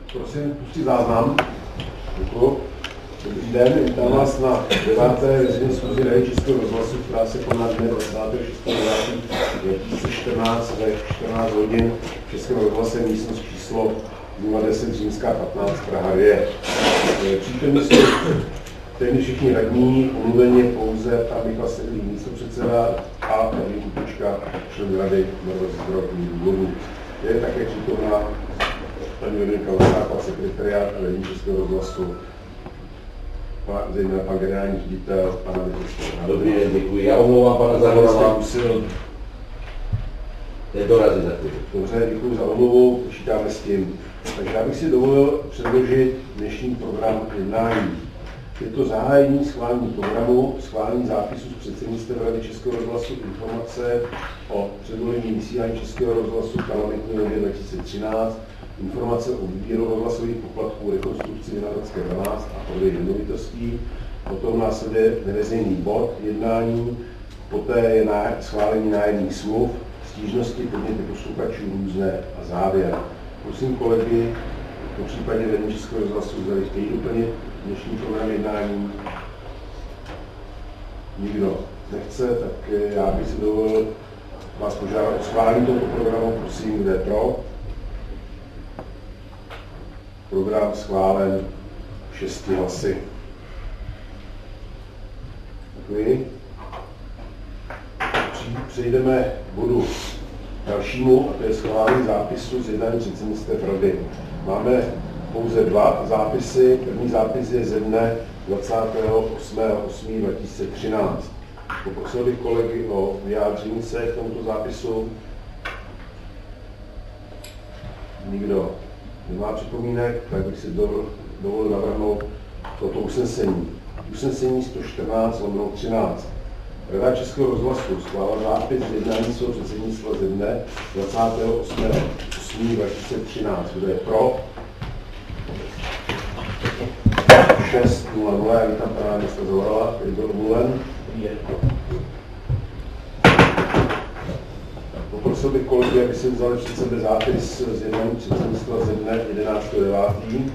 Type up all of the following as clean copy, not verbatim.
Prosím, pustit záznam. Děkuji. Dobrý den, vítám vás na 9. veřejné schůzi Rady Českého rozhlasu, která se koná dne 26.9.2014 ve 14 hodin v Českém rozhlase, místnost číslo 010 Římská 15 Praha 2. Přítomní jsou téměř všichni radní, omluveně pouze pan Michal Sedlý, místopředseda, a Radní Kupička, člen rady z zdravotních důvodů. Je také přítomná paní Veronika Lasáková, sekretariát Rady Českého rozhlasu, zejména pan generální ředitel, pana Vytězka. Dobrý den, děkuji. Já omlouvám pana Zavorala, musel dorazit za chvíli. Dobře, děkuji za omluvu, počítáme s tím. Takže já bych si dovolil předložit dnešní program jednání. Je to zahájení schválení programu, schválení zápisu z předsednictva Rady Českého rozhlasu, informace o předvolení vysílání Českého rozhlasu parlamentní volbě 2013, informace o výběru rozhlasových poplatků, rekonstrukci Vinohradské 12 a prodej nemovitostí. Potom následuje neveřejný bod jednání, poté je schválení nájemních smluv, stížnosti, podněty posluchačů, různé a závěr. Prosím kolegy, po případě vedení Českého rozhlasu, zda chtějí doplnit dnešní program jednání. Nikdo nechce, tak já bych si dovolil vás požádat o schválení tohoto programu. Prosím, kdo je pro. Program schválen 6 hlasy. Děkuji. Přejdeme k bodu dalšímu, a to je schválení zápisu z jednání předsednictva Rady. Máme pouze dva zápisy. První zápis je ze dne 28.8.2013. Poprosil bych kolegy o vyjádření se k tomuto zápisu. Nikdo nemá připomínek, tak bych si dovolil navrhnout toto usnesení. Usnesení 114/13. Rada Českého rozhlasu schválila zápis z jednání svého předsednictva ze dne 28.8.2013. Kdo je pro? 6:00. Já vítám pana ministra Zavorala, který byl omluven. Poprosil bych kolegy, aby si vzali před sebe zápis z jednání předsednictva ze dne 11.9.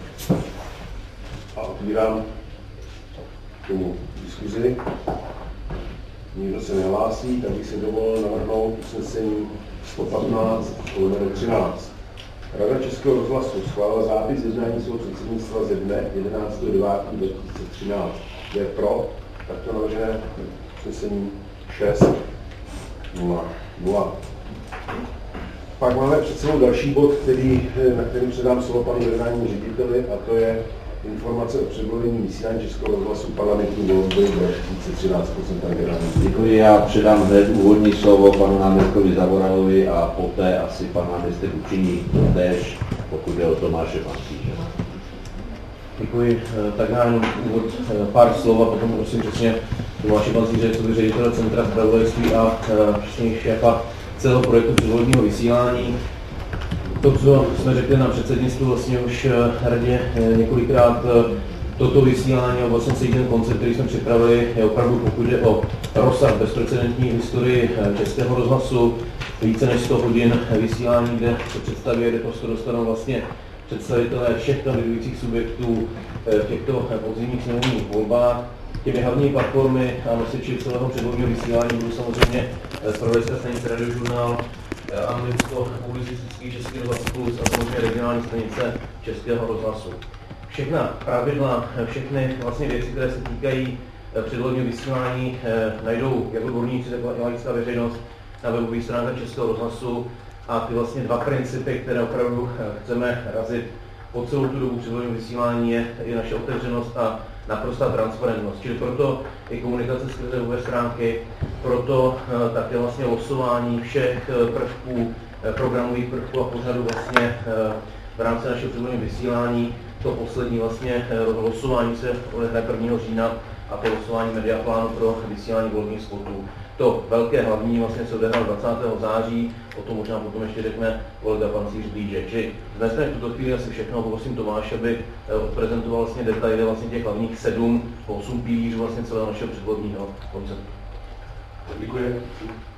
A otvírám k tomu diskuzi. Nikdo se nehlásí, tak bych se dovolil navrhnout usnesení 115/13. Rada Českého rozhlasu schválila zápis jednání svého předsednictva ze dne 11.9.2013. Je pro takto navržené usnesení 6:00. Pak máme před sebou další bod, na kterým předám slovo panu generálnímu řediteli, a to je informace o předvolení vysílání Českého rozhlasu parlamentní volby 2013. Děkuji, já předám hned úvodní slovo panu náměstkovi Zavoralovi a poté asi pan náměstek učiní též, pokud je o Tomáše Pancíře. Děkuji, tak já jenom úvod pár slov a potom prosím přesně Tomáše Pancíře, co by ředitele Centra zpravodajství a přesně šéfa celého projektu předvolebního vysílání. To, co jsme řekli na předsednictvu vlastně už radě několikrát, toto vysílání a vlastně celý ten koncept, který jsme připravili, je opravdu, pokud jde o rozsah bezprecedentní historii Českého rozhlasu, více než 100 hodin vysílání, kde se představuje, kde prostor dostanou vlastně představitelé všech kandidujících subjektů v těchto podzimních sněmovních volbách. Těmi hlavní platformy a nosiči celého předvolebního vysílání budou samozřejmě zpravodajská stanice Radiožurnál, anonymsko-publicistický Český rozhlas Plus a samozřejmě regionální stanice Českého rozhlasu. Všechna pravidla, všechny vlastně věci, které se týkají předvolebního vysílání, najdou jak odborníci, tak i laická veřejnost na webových stránkách Českého rozhlasu, a ty vlastně dva principy, které opravdu chceme razit po celou tu dobu předvolebního vysílání, je naše otevřenost a naprostá transparentnost. Čili proto i komunikace skrze webové stránky, proto také vlastně losování všech prvků, programových prvků a pořadů vlastně v rámci našeho předvolebního vysílání. To poslední vlastně losování se odehraje 1. října, a to losování mediaplánu pro vysílání volebních spotů. To velké hlavní vlastně se odehrálo 20. září, o tom možná potom ještě řekne kolega Pancíř blíže. Čili dnes v tuto chvíli asi všechno, poprosím Tomáš, aby odprezentoval vlastně detaily vlastně těch hlavních 7-8 pilířů vlastně celého našeho předvolebního konceptu. Děkuji.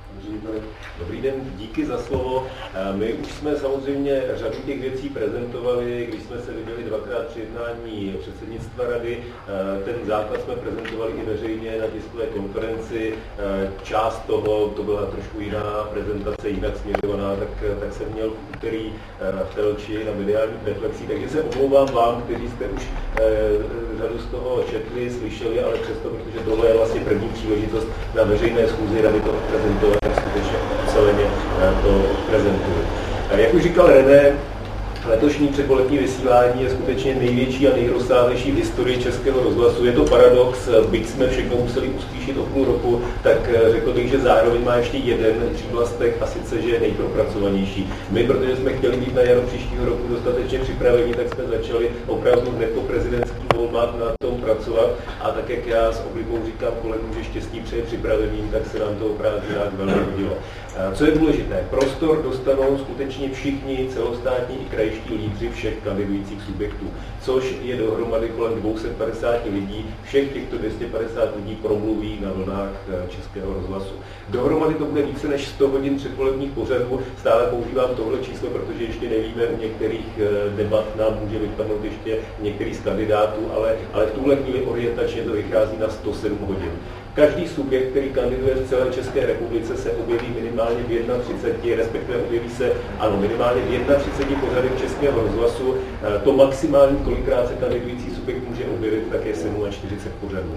Dobrý den, díky za slovo. My už jsme samozřejmě řadu těch věcí prezentovali, když jsme se viděli dvakrát při jednání předsednictva rady. Ten základ jsme prezentovali i veřejně na tiskové konferenci. Část toho, to byla trošku jiná prezentace, jinak směřovaná, tak jsem měl v úterý v Telči na mediálních reflexích, takže se omlouvám vám, kteří jste už řadu z toho četli, slyšeli, ale přesto, protože tohle je vlastně první příležitost na veřejné schůzi rady to prezentovat, tak skutečně celeně to prezentuji. Jak už říkal René, letošní předvolební vysílání je skutečně největší a nejrozsáhlejší v historii Českého rozhlasu. Je to paradox, byť jsme všechno museli uspíšit o půl roku, tak řekl bych, že zároveň má ještě jeden přívlastek a sice, že je nejpropracovanější. My, protože jsme chtěli být na jaro příštího roku dostatečně připraveni, tak jsme začali opravdu hned po prezidentských volbách na tom pracovat a tak, jak já s oblibou říkám kolegům, že štěstí přeje připraveným, tak se nám to o prázdninách velmi hodilo. Co je důležité? Prostor dostanou skutečně všichni celostátní i krajští lídři všech kandidujících subjektů, což je dohromady kolem 250 lidí. Všech těchto 250 lidí promluví na vlnách Českého rozhlasu. Dohromady to bude více než 100 hodin předvolebních pořadů. Stále používám tohle číslo, protože ještě nevíme, u některých debat nám může vypadnout ještě některý z kandidátů, ale v tuhle chvíli orientačně to vychází na 107 hodin. Každý subjekt, který kandiduje v celé České republice, se objeví minimálně v 31, respektive objeví se minimálně v 31 pořadech Českého rozhlasu. To maximální, kolikrát se kandidující subjekt může objevit, tak je 47 pořadů.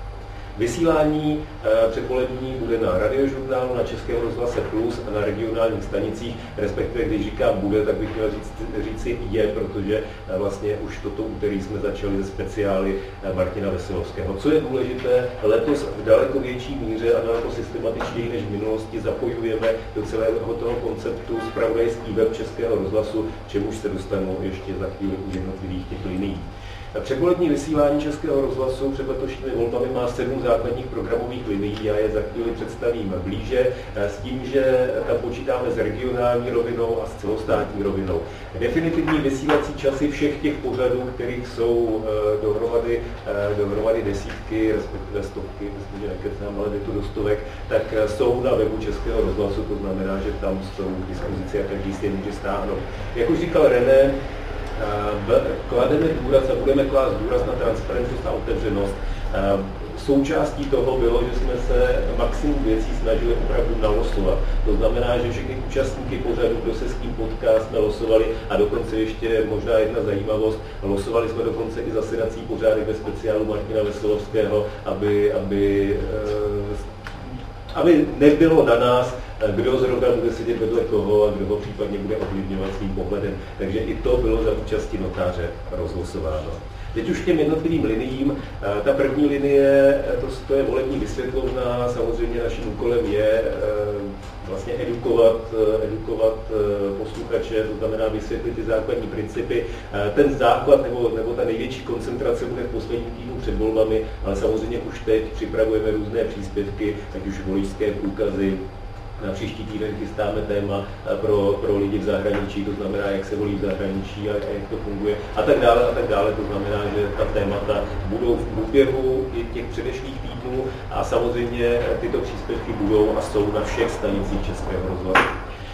Vysílání předvolební bude na Radiožurnálu, na Českém rozhlase Plus a na regionálních stanicích, respektive když říkám bude, tak bych měl říci je, protože vlastně už toto úterý jsme začali ze speciály Martina Veselovského. Co je důležité, letos v daleko větší míře a daleko systematičtěji než v minulosti zapojujeme do celého toho konceptu zpravodajský web Českého rozhlasu, čemuž se dostanu ještě za chvíli u jednotlivých těch linií. Předvolební vysílání Českého rozhlasu před letošními volbami má 7 základních programových linií, já je za chvíli představím blíže, s tím, že tam počítáme s regionální rovinou a s celostátní rovinou. Definitivní vysílací časy všech těch pořadů, kterých jsou dohromady desítky, respektive stovky, myslím, že nekecám, ale jde to do stovek, tak jsou na webu Českého rozhlasu, to znamená, že tam jsou k dispozici a každý si je může stáhnout. Jak už říkal René, klademe důraz a budeme klást důraz na transparentnost a otevřenost. Součástí toho bylo, že jsme se maximum věcí snažili opravdu nalosovat. To znamená, že všechny účastníky pořadu, kdo se s tím potká, jsme losovali a dokonce ještě možná jedna zajímavost, losovali jsme dokonce i zasedací pořádek ve speciálu Martina Veselovského, aby nebylo na nás, kdo zrovna bude sedět vedle koho a kdo ho případně bude ovlivňovat svým pohledem. Takže i to bylo za účasti notáře rozlosováno. Teď už k těm jednotlivým liniím. Ta první linie, to je volební vysvětlovna, samozřejmě naším úkolem je vlastně edukovat posluchače, to znamená vysvětlit ty základní principy. Ten základ nebo ta největší koncentrace bude v posledním týdnu před volbami, ale samozřejmě už teď připravujeme různé příspěvky, ať už voličské průkazy. Na příští týden chystáme téma pro lidi v zahraničí, to znamená, jak se volí v zahraničí a jak to funguje a tak dále. To znamená, že ta témata budou v průběhu těch předešlých týdnů a samozřejmě tyto příspěvky budou a jsou na všech stanicích Českého rozhlasu.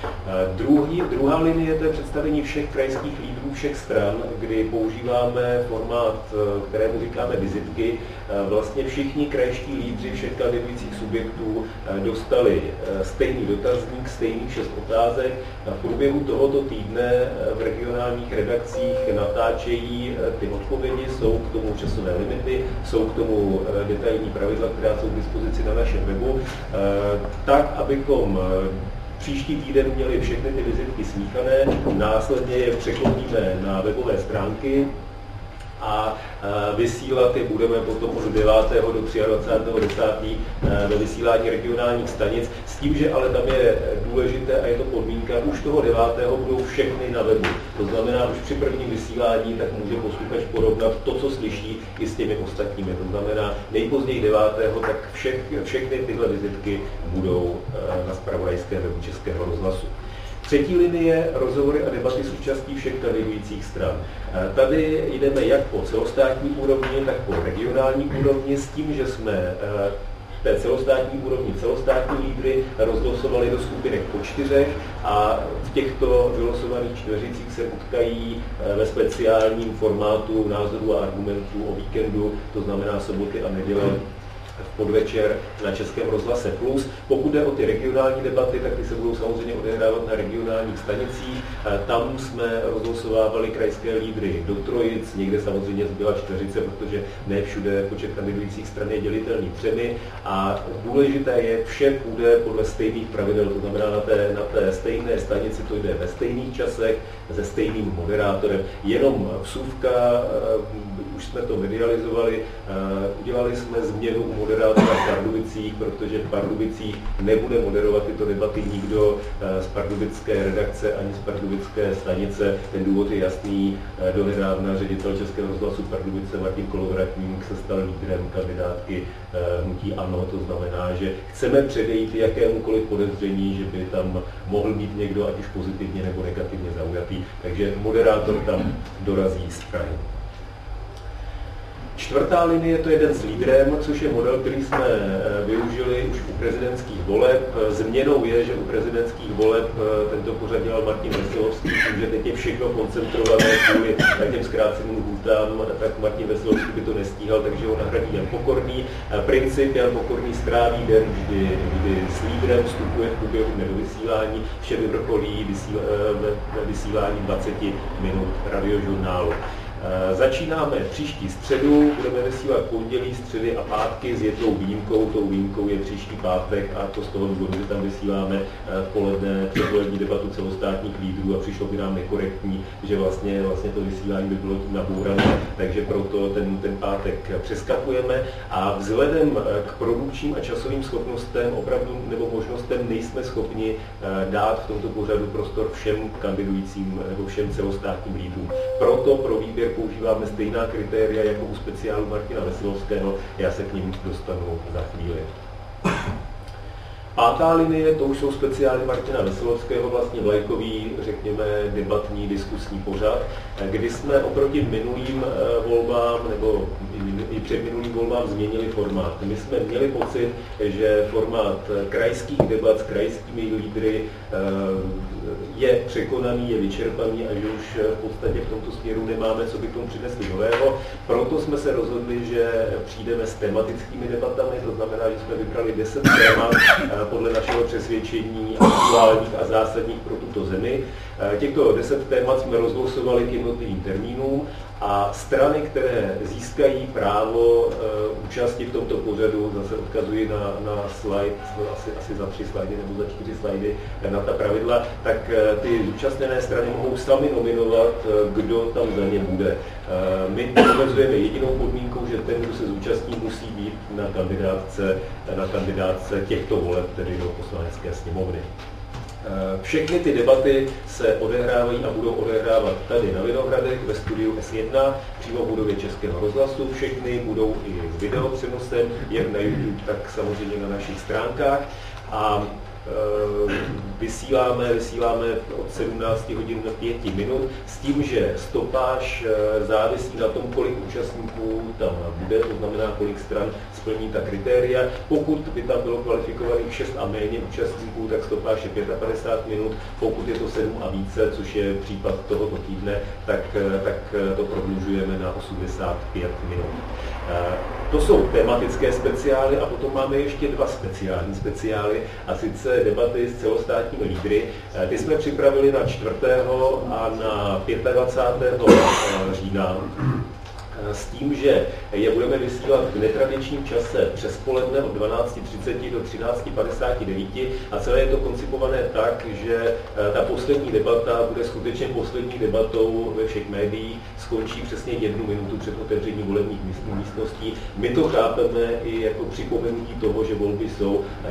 Druhá linie, to je představení všech krajských lídrů všech stran, kdy používáme formát, kterému říkáme vizitky. Vlastně všichni krajští lídři všech kandidujících subjektů dostali stejný dotazník, stejných 6 otázek. V průběhu tohoto týdne v regionálních redakcích natáčejí ty odpovědi, jsou k tomu časové limity, jsou k tomu detailní pravidla, která jsou k dispozici na našem webu, tak, abychom příští týden měli všechny ty vizitky smíchané, následně je překlopíme na webové stránky a vysílat je budeme potom od 9. do 23.10. ve vysílání regionálních stanic, s tím, že ale tam je důležité a je to podmínka, už toho 9. budou všechny na webu. To znamená, už při prvním vysílání tak může posluchač porovnat to, co slyší, i s těmi ostatními. To znamená, nejpozději 9. tak všechny tyhle vizitky budou na zpravodajské webu Českého rozhlasu. Třetí linie, rozhovory a debaty s účastí všech kandidujících stran. Tady jdeme jak po celostátní úrovni, tak po regionální úrovni s tím, že jsme té celostátní úrovni celostátní lídry rozlosovali do skupinek po 4 a v těchto vylosovaných 4 se utkají ve speciálním formátu názorů a argumentů o víkendu, to znamená soboty a neděle v podvečer na Českém rozhlase Plus. Pokud jde o ty regionální debaty, tak ty se budou samozřejmě odehrávat na regionálních stanicích. Tam jsme rozlosovávali krajské lídry do trojic, někde samozřejmě zbyla 40, protože ne všude počet kandidujících stran je dělitelný 3. A důležité je, vše půjde podle stejných pravidel, to znamená na té stejné stanici to jde ve stejných časech, se stejným moderátorem. Jenom vsuvka, už jsme to medializovali, udělali jsme změnu u moderátora v Pardubicích, protože v Pardubicích nebude moderovat tyto debaty nikdo z pardubické redakce ani z pardubické stanice. Ten důvod je jasný. Donedávna ředitel Českého rozhlasu Pardubice Martin Kolovratník se stal lídrem kandidátky hnutí ANO. To znamená, že chceme předejít jakémukoliv podezření, že by tam mohl být někdo, ať už pozitivně nebo negativně zaujatý. Takže moderátor tam dorazí z Prahy. 4. linie to je den s lídrem, což je model, který jsme využili už u prezidentských voleb. Změnou je, že u prezidentských voleb tento pořad dělal Martin Veselovský, tím, že teď je všechno koncentrované kvůli těm zkráceným lhůtám, tak Martin Veselovský by to nestíhal, takže ho nahradí Jan Pokorný. Princip: Jan Pokorný stráví den, kdy s lídrem vstupuje v průběhu do vysílání, vše vyvrcholí vysílání 20 minut radiožurnálu. Začínáme příští středu, budeme vysílat pondělí, středy a pátky s jednou výjimkou. Tou výjimkou je příští pátek, a to z toho důvodu, že tam vysíláme v poledne předvolební debatu celostátních lídrů a přišlo by nám nekorektní, že vlastně to vysílání by bylo tím nabourané, takže proto ten pátek přeskakujeme a vzhledem k produkčním a časovým schopnostem opravdu nebo možnostem nejsme schopni dát v tomto pořadu prostor všem kandidujícím nebo všem celostátním lídrům. Proto pro výběr používáme stejná kritéria jako u speciálu Martina Veselovského, já se k ním dostanu za chvíli. 5. linie, to už jsou speciály Martina Veselovského, vlastně vlajkový, řekněme, debatní, diskusní pořad, kdy jsme oproti minulým volbám nebo i před minulým volbám změnili formát. My jsme měli pocit, že formát krajských debat s krajskými lídry je překonaný, je vyčerpaný a že už v podstatě v tomto směru nemáme, co bychom přinesli nového. Proto jsme se rozhodli, že přijdeme s tematickými debatami, to znamená, že jsme vybrali 10 témat podle našeho přesvědčení aktuálních a zásadních pro tuto zemi. Těchto 10 témat jsme rozlosovali k jednotlivým termínům a strany, které získají právo účasti v tomto pořadu, zase odkazuji na slide, asi za 3 slajdy nebo za 4 slajdy, na ta pravidla, tak ty zúčastněné strany mohou sami nominovat, kdo tam za ně bude. My omezujeme jedinou podmínkou, že ten, kdo se zúčastní, musí být na kandidátce těchto voleb, tedy do Poslanecké sněmovny. Všechny ty debaty se odehrávají a budou odehrávat tady na Vinohradech ve studiu S1, přímo v budově Českého rozhlasu. Všechny budou i s videopřenosem, jak na YouTube, tak samozřejmě na našich stránkách. A vysíláme od 17 hodin na 5 minut s tím, že stopáž závisí na tom, kolik účastníků tam bude, to znamená, kolik stran splní ta kritéria. Pokud by tam bylo kvalifikovaných 6 a méně účastníků, tak stopáž je 55 minut, pokud je to 7 a více, což je případ tohoto týdne, tak to prodlužujeme na 85 minut. To jsou tematické speciály a potom máme ještě 2 speciální speciály, a sice debaty s celostátními lídry. Ty jsme připravili na 4. a na 25. října s tím, že je budeme vysílat v netradičním čase přes poledne od 12:30 do 13:59 a celé je to koncipované tak, že ta poslední debata bude skutečně poslední debatou ve všech médiích, skončí přesně 1 minutu před otevřením volebních místností. My to chápeme i jako připomenutí toho, že volby jsou a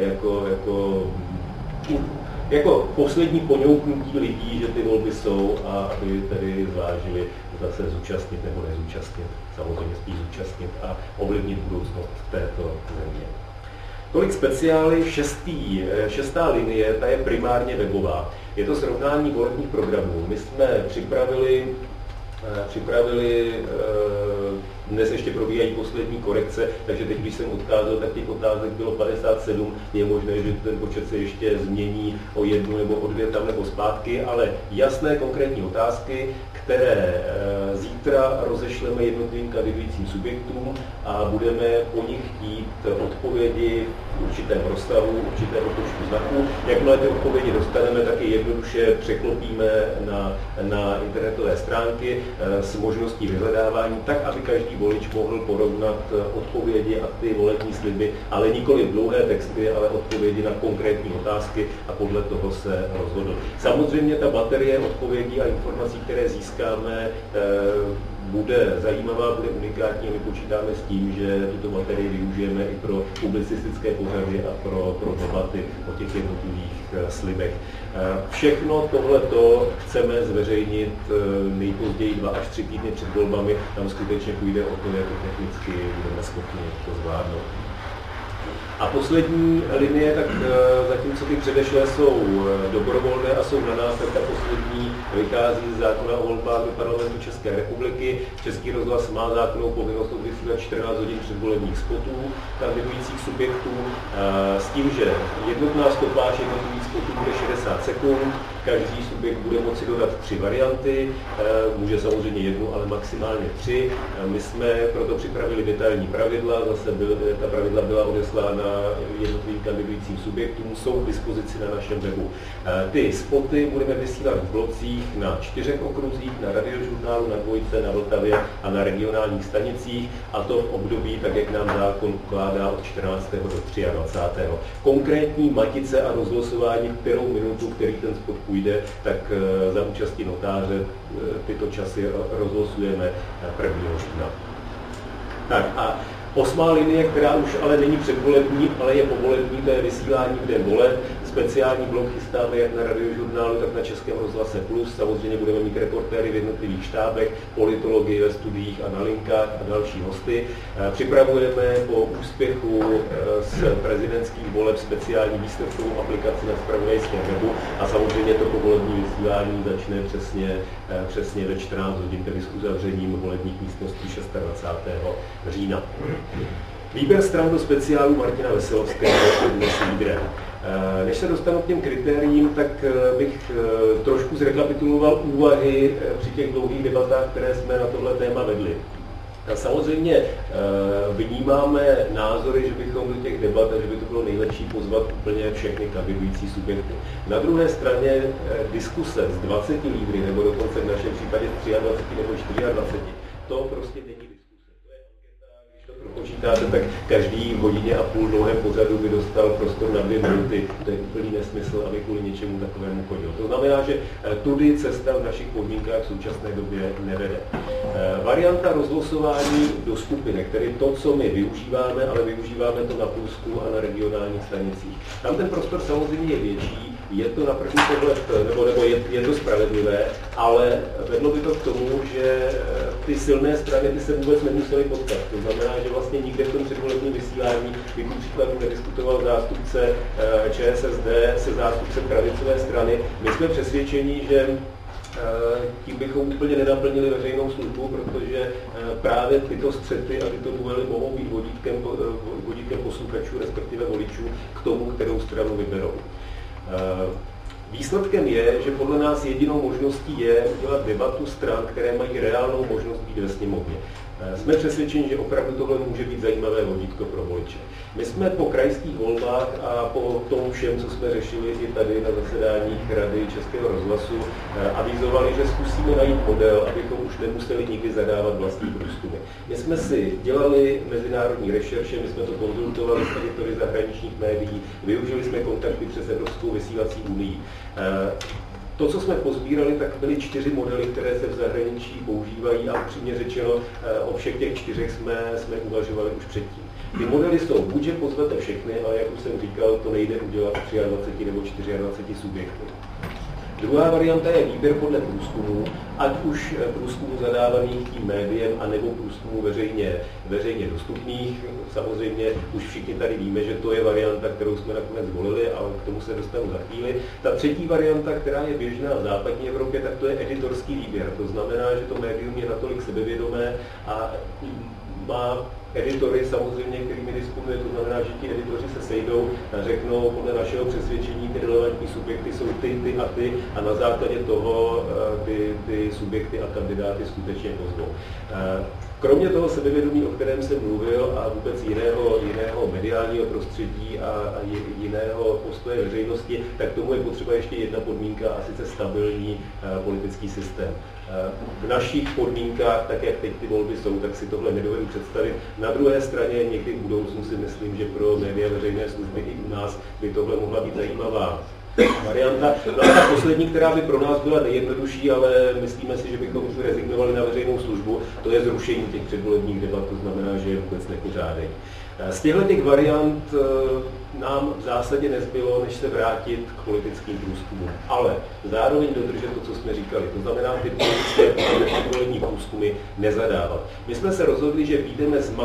jako poslední poňouknutí lidí, že ty volby jsou a aby tedy zvážili, zda se zúčastnit nebo nezúčastnit, samozřejmě spíš zúčastnit a ovlivnit budoucnost této země. Tolik speciály. 6. linie, ta je primárně webová. Je to srovnání volebních programů. My jsme připravili Dnes ještě probíhají poslední korekce, takže teď, když jsem odcházel, tak těch otázek bylo 57. Je možné, že ten počet se ještě změní o 1 nebo o 2 tam nebo zpátky, ale jasné konkrétní otázky, které zítra rozešleme jednotlivým kandidujícím subjektům a budeme po nich chtít odpovědi v určitém rozsahu, určitého počtu znaků. Jakmile ty odpovědi dostaneme, tak je jednoduše překlopíme na internetové stránky s možností vyhledávání, tak, aby každý volič mohl porovnat odpovědi a ty volební sliby, ale nikoli dlouhé texty, ale odpovědi na konkrétní otázky a podle toho se rozhodl. Samozřejmě ta baterie odpovědí a informací, které získáme, bude zajímavá, bude unikátní a my počítáme s tím, že tuto materii využijeme i pro publicistické pořady a pro debaty o těch jednotlivých slibech. Všechno tohleto chceme zveřejnit nejpozději 2 až 3 týdny před volbami. Tam skutečně půjde o to, jak technicky budeme schopni to zvládnout. A poslední linie, tak zatímco ty předešlé jsou dobrovolné a jsou na nás, tak ta poslední vychází z zákona o volbách do Parlamentu České republiky. Český rozhlas má zákonnou povinnost odvysílat 14 hodin předvolebních spotů kandidujících subjektů s tím, že jednotná stopáž jednotlivých spotů bude 60 sekund. Každý subjekt bude moci dodat 3 varianty, může samozřejmě 1, ale maximálně 3. My jsme proto připravili detailní pravidla, zase ta pravidla byla odeslána jednotlivým kandidujícím subjektům, jsou k dispozici na našem webu. Ty spoty budeme vysílat v blocích na 4 okruzích, na Radiožurnálu, na Dvojce, na Vltavě a na regionálních stanicích, a to v období, tak jak nám zákon ukládá, od 14. do 23. Konkrétní matice a rozlosování, kterou minutu, který ten spot půjde, tak za účasti notáře tyto časy rozlosujeme 1. října. Tak a 8. linie, která už ale není předvolební, ale je povolební, to je vysílání v den voleb. Speciální blok chystáme jak na Radiožurnálu, tak na Českém rozhlase Plus. Samozřejmě budeme mít reportéry v jednotlivých štábech, politologii ve studiích a na linkách a další hosty. Připravujeme po úspěchu z prezidentských voleb speciální výsledkovou aplikaci na zpravodajském webu a samozřejmě to povolební vysílání začne přesně ve 14 hodin, tedy s uzavřením volebních místností 26. října. Výběr stran do speciálu Martina Veselovského je dnes lídrem. Než se dostanu k těm kritériím, tak bych trošku zrekapituloval úvahy při těch dlouhých debatách, které jsme na tohle téma vedli. Samozřejmě vnímáme názory, že bychom do těch debat, že by to bylo nejlepší pozvat úplně všechny kandidující subjekty. Na druhé straně diskuse s 20 lídry, nebo dokonce v našem případě 23 nebo 24, to prostě není diskuse. Počítáte, tak každý v hodině a půl dlouhém pořadu by dostal prostor na 2 minuty. To je úplný nesmysl, aby kvůli něčemu takovému chodil. To znamená, že tudy cesta v našich podmínkách v současné době nevede. Varianta rozlosování do skupinek, tedy to, co my využíváme, ale využíváme to na Pulsku a na regionálních stanicích. Tam ten prostor samozřejmě je větší, je to na první pohled, nebo je to spravedlivé, ale vedlo by to k tomu, že ty silné strany by se vůbec nemusely potkat. To znamená, že vlastně nikde v tom předvolebním vysílání by ku příkladu nediskutoval zástupce ČSSD se zástupcem pravicové strany. My jsme přesvědčeni, že tím bychom úplně nenaplnili veřejnou službu, protože právě tyto střety a tyto duely mohou být vodítkem posluchačů, respektive voličů k tomu, kterou stranu vyberou. Výsledkem je, že podle nás jedinou možností je udělat debatu stran, které mají reálnou možnost být ve sněmovně. Jsme přesvědčeni, že opravdu tohle může být zajímavé vodítko pro voliče. My jsme po krajských volbách a po tom všem, co jsme řešili i tady na zasedáních Rady Českého rozhlasu, avizovali, že zkusíme najít model, abychom už nemuseli nikdy zadávat vlastní průzkumy. My jsme si dělali mezinárodní rešerše, my jsme to konzultovali s editory zahraničních médií, využili jsme kontakty přes Evropskou vysílací unii. To, co jsme pozbírali, tak byly 4 modely, které se v zahraničí používají a upřímně řečeno o všech těch 4 jsme uvažovali už předtím. Ty modely jsou, buď že pozvete všechny, ale jak už jsem říkal, to nejde udělat 23 nebo 24 subjektů. Druhá varianta je výběr podle průzkumu ať už průzkumu zadávaných tím médiem, anebo průzkumu veřejně dostupných. Samozřejmě už všichni tady víme, že to je varianta, kterou jsme nakonec zvolili, ale k tomu se dostanu za chvíli. Ta třetí varianta, která je běžná v západní Evropě, tak to je editorský výběr. To znamená, že to médium je natolik sebevědomé a má editory samozřejmě, kterými disponuje, to znamená, že ti editoři se sejdou a řeknou, podle našeho přesvědčení ty relevantní subjekty jsou ty a ty a na základě toho ty subjekty a kandidáty skutečně pozvou. Kromě toho sebevědomí, o kterém jsem mluvil, a vůbec jiného mediálního prostředí a jiného postoje veřejnosti, tak tomu je potřeba ještě jedna podmínka, a sice stabilní politický systém. V našich podmínkách, tak jak teď ty volby jsou, tak si tohle nedovedu představit. Na druhé straně někdy v budoucnu si myslím, že pro média veřejné služby i u nás by tohle mohla být zajímavá varianta. No a ta poslední, která by pro nás byla nejjednodušší, ale myslíme si, že bychom už rezignovali na veřejnou službu, to je zrušení těch předvolebních debat, to znamená, že je vůbec nepořádek. Z těchto variant nám v zásadě nezbylo, než se vrátit k politickým průzkumům, ale zároveň dodržet to, co jsme říkali. To znamená, ty politické předvolební průzkumy nezadávat. My jsme se rozhodli, že vyjdeme z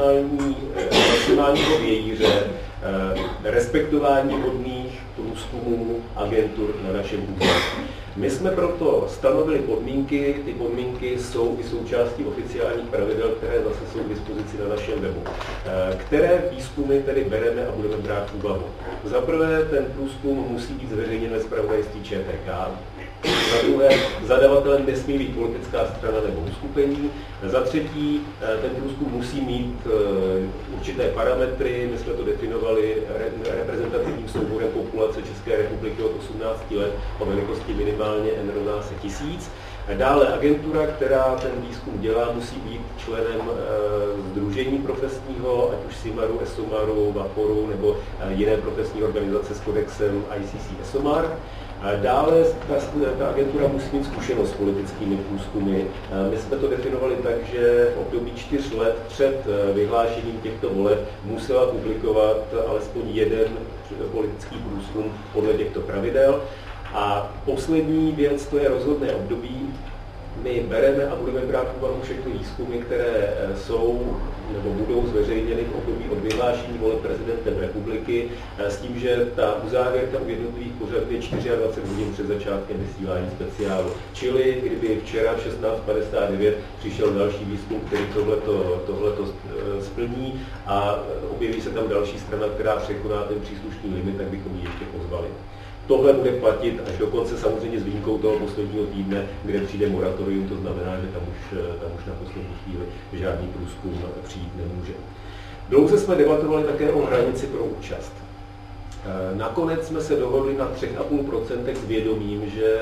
maximálního vějíře respektování hodných průzkumů agentur na našem území. My jsme proto stanovili podmínky, ty podmínky jsou i součástí oficiálních pravidel, které zase jsou k dispozici na našem webu. Které výzkumy tedy bereme a budeme brát v úvahu? Za prvé, ten průzkum musí být zveřejněn ve zpravodajství ČTK. Za druhé, zadavatelem nesmí být politická strana nebo uskupení. Za třetí, ten průzkum musí mít určité parametry. My jsme to definovali reprezentativním souborem populace České republiky od 18 let o velikosti minimálně N rovná se 1000. Dále agentura, která ten výzkum dělá, musí být členem sdružení profesního, ať už SIMARu, ESOMARu, VAPORu nebo jiné profesní organizace s kodexem ICC ESOMAR. Dále ta agentura musí mít zkušenost s politickými průzkumy. My jsme to definovali tak, že v období 4 let před vyhlášením těchto voleb musela publikovat alespoň jeden politický průzkum podle těchto pravidel. A poslední věc, to je rozhodné období. My bereme a budeme brát v úvahu všechny výzkumy, které jsou nebo budou zveřejněny v období od vyhlášení voleb prezidentem republiky, s tím, že ta uzávěrka u jednotlivých pořadů je 24 hodin před začátkem vysílání speciálu. Čili kdyby včera v 16:59 přišel další výzkum, který tohleto splní a objeví se tam další strana, která překoná ten příslušný limit, tak bychom ji ještě pozvali. Tohle bude platit až do konce, samozřejmě s výjimkou toho posledního týdne, kde přijde moratorium, to znamená, že tam už na poslední chvíli žádný průzkum přijít nemůže. Dlouze jsme debatovali také o hranici pro účast. Nakonec jsme se dohodli na 3,5% s vědomím, že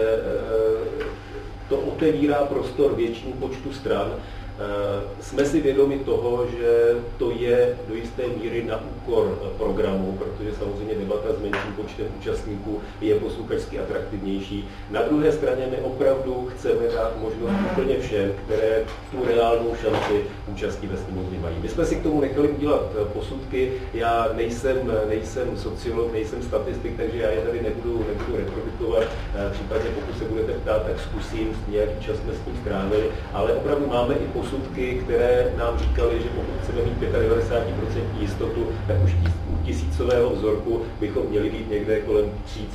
to otevírá prostor většímu počtu stran. Jsme si vědomi toho, že to je do jisté míry na úkor programu, protože samozřejmě debata s menším počtem účastníků je posluchačsky atraktivnější. Na druhé straně my opravdu chceme dát možnost úplně všem, které tu reálnou šanci účastí ve sněmovně mají. My jsme si k tomu nechali udělat posudky. Já nejsem sociolog, nejsem statistik, takže já je tady nebudu reprodukovat. Případně pokud se budete ptát, tak zkusím, nějaký čas jsme s tím strávili, ale opravdu máme i posudky, které nám říkaly, že pokud chceme mít 95% jistotu, tak už u tisícového vzorku bychom měli být někde kolem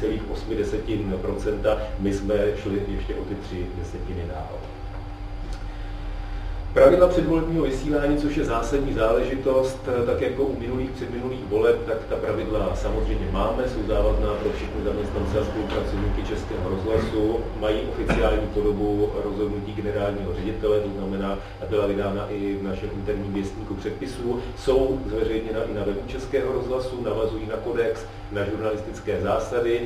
3,8%. My jsme šli ještě o ty 3 desetiny dál. Pravidla předvolebního vysílání, což je zásadní záležitost, tak jako u předminulých voleb, tak ta pravidla samozřejmě máme, jsou závazná pro všechny zaměstnance a spolupracovníky Českého rozhlasu, mají oficiální podobu rozhodnutí generálního ředitele, to znamená, byla vydána i v našem interním věstníku předpisů, jsou zveřejněna i na webu Českého rozhlasu, navazují na kodex, na žurnalistické zásady,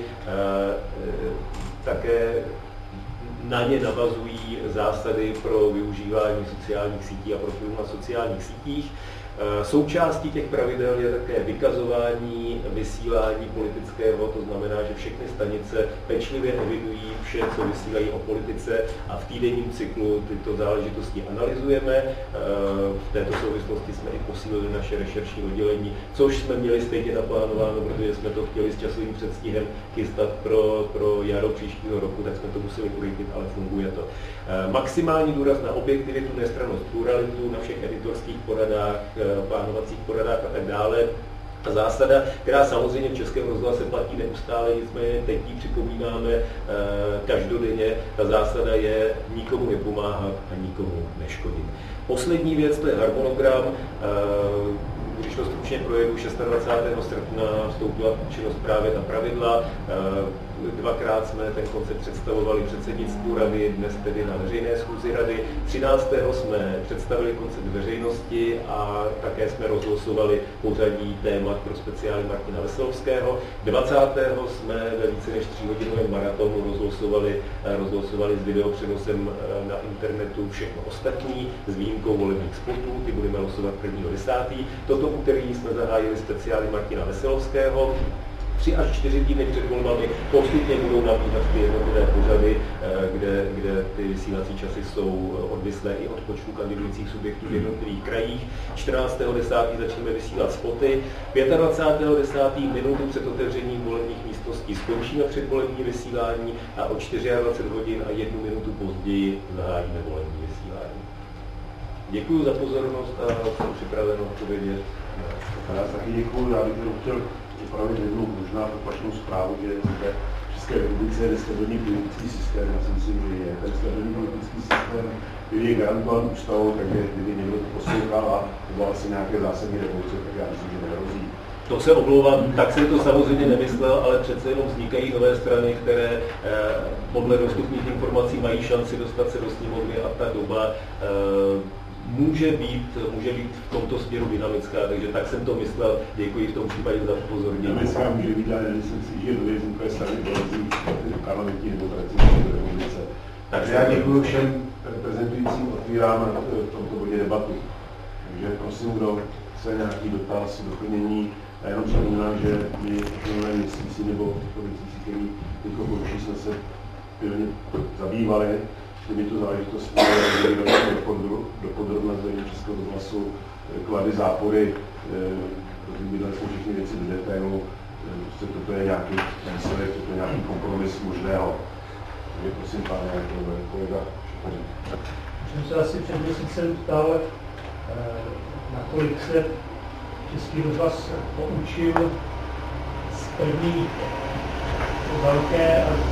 také na ně navazují zásady pro využívání sociálních sítí a profilů na sociálních sítích. Součástí těch pravidel je také vykazování vysílání politického, to znamená, že všechny stanice pečlivě evidují vše, co vysílají o politice a v týdenním cyklu tyto záležitosti analyzujeme. V této souvislosti jsme i posílili naše rešeršní oddělení, což jsme měli stejně naplánováno, protože jsme to chtěli s časovým předstihem chystat pro jaro příštího roku, tak jsme to museli urychlit, ale funguje to. Maximální důraz na objektivitu, nestrannost, pluralitu, na všech editorských poradách, plánovacích poradách a tak dále. Ta zásada, která samozřejmě v Českém rozhlase platí neustále, nicméně teď ji připomínáme každodenně, ta zásada je nikomu nepomáhat a nikomu neškodit. Poslední věc, to je harmonogram. Když to stručně projedu, 26. srpna vstoupila v činnost právě ta pravidla. Dvakrát jsme ten koncept představovali předsednictvu rady, dnes tedy na veřejné schůzi rady. 13. jsme představili koncept veřejnosti a také jsme rozlosovali pořadí témat pro speciály Martina Veselovského. 20. jsme ve více než 3hodinovém maratonu rozlosovali s videopřenosem na internetu všechno ostatní, s výjimkou volebních spotů, ty budeme losovat 1.10. Toto úterý jsme zahájili speciály Martina Veselovského. 3 až 4 týdny před volbami postupně budou nabíhat ty jednotlivé pořady, kde ty vysílací časy jsou odvislé i od počtu kandidujících subjektů v jednotlivých krajích. 14.10. začneme vysílat spoty. 25.10. minutu před otevřením volebních místností skončíme předvolební vysílání a o 24 hodin a 1 minutu později zahájíme volební vysílání. Děkuji za pozornost a jsem připraven odpovědět. Já taky děkuji, já bych chtěl upravit jednu možná opačnou zprávu, že zde v České republice je stabilní politický systém. Já si myslím, že je ten stabilní politický systém, který je garantován ústavou, takže kdyby někdo to poslouchal a to bylo asi nějaké zásadní revoluce, tak já myslím, že nehrozí. To se omlouvám, tak jsem to samozřejmě nemyslel, ale přece jenom vznikají nové strany, které podle dostupných informací mají šanci dostat se do sněmovny a ta doba může být v tomto směru dynamická, takže tak jsem to myslel. Děkuji v tom případě za upozornění. Dynamická může být, ale myslím si, že nově vznikly strany parlamentní demokracie v republice. Takže já děkuji všem reprezentujícím, otvírám v tomto bodě debatu. Takže prosím, kdo chce nějaký dotaz, doplnění. Já jenom připomínám, že my minulé měsíci nebo měsíci, který tylko poruší, jsme se pilně zabývali těmito záležitostmi, do podrobna zvedení Českého rozhlasu, klady, zápory, rozbídali jsme všechny věci do detailu, prostě toto je nějaký výsledek, toto je nějaký kompromis možného. Takže prosím, pane kolega Šupařík. Jsem se asi před měsícem ptal, nakolik se Český rozhlas poučil z první velké a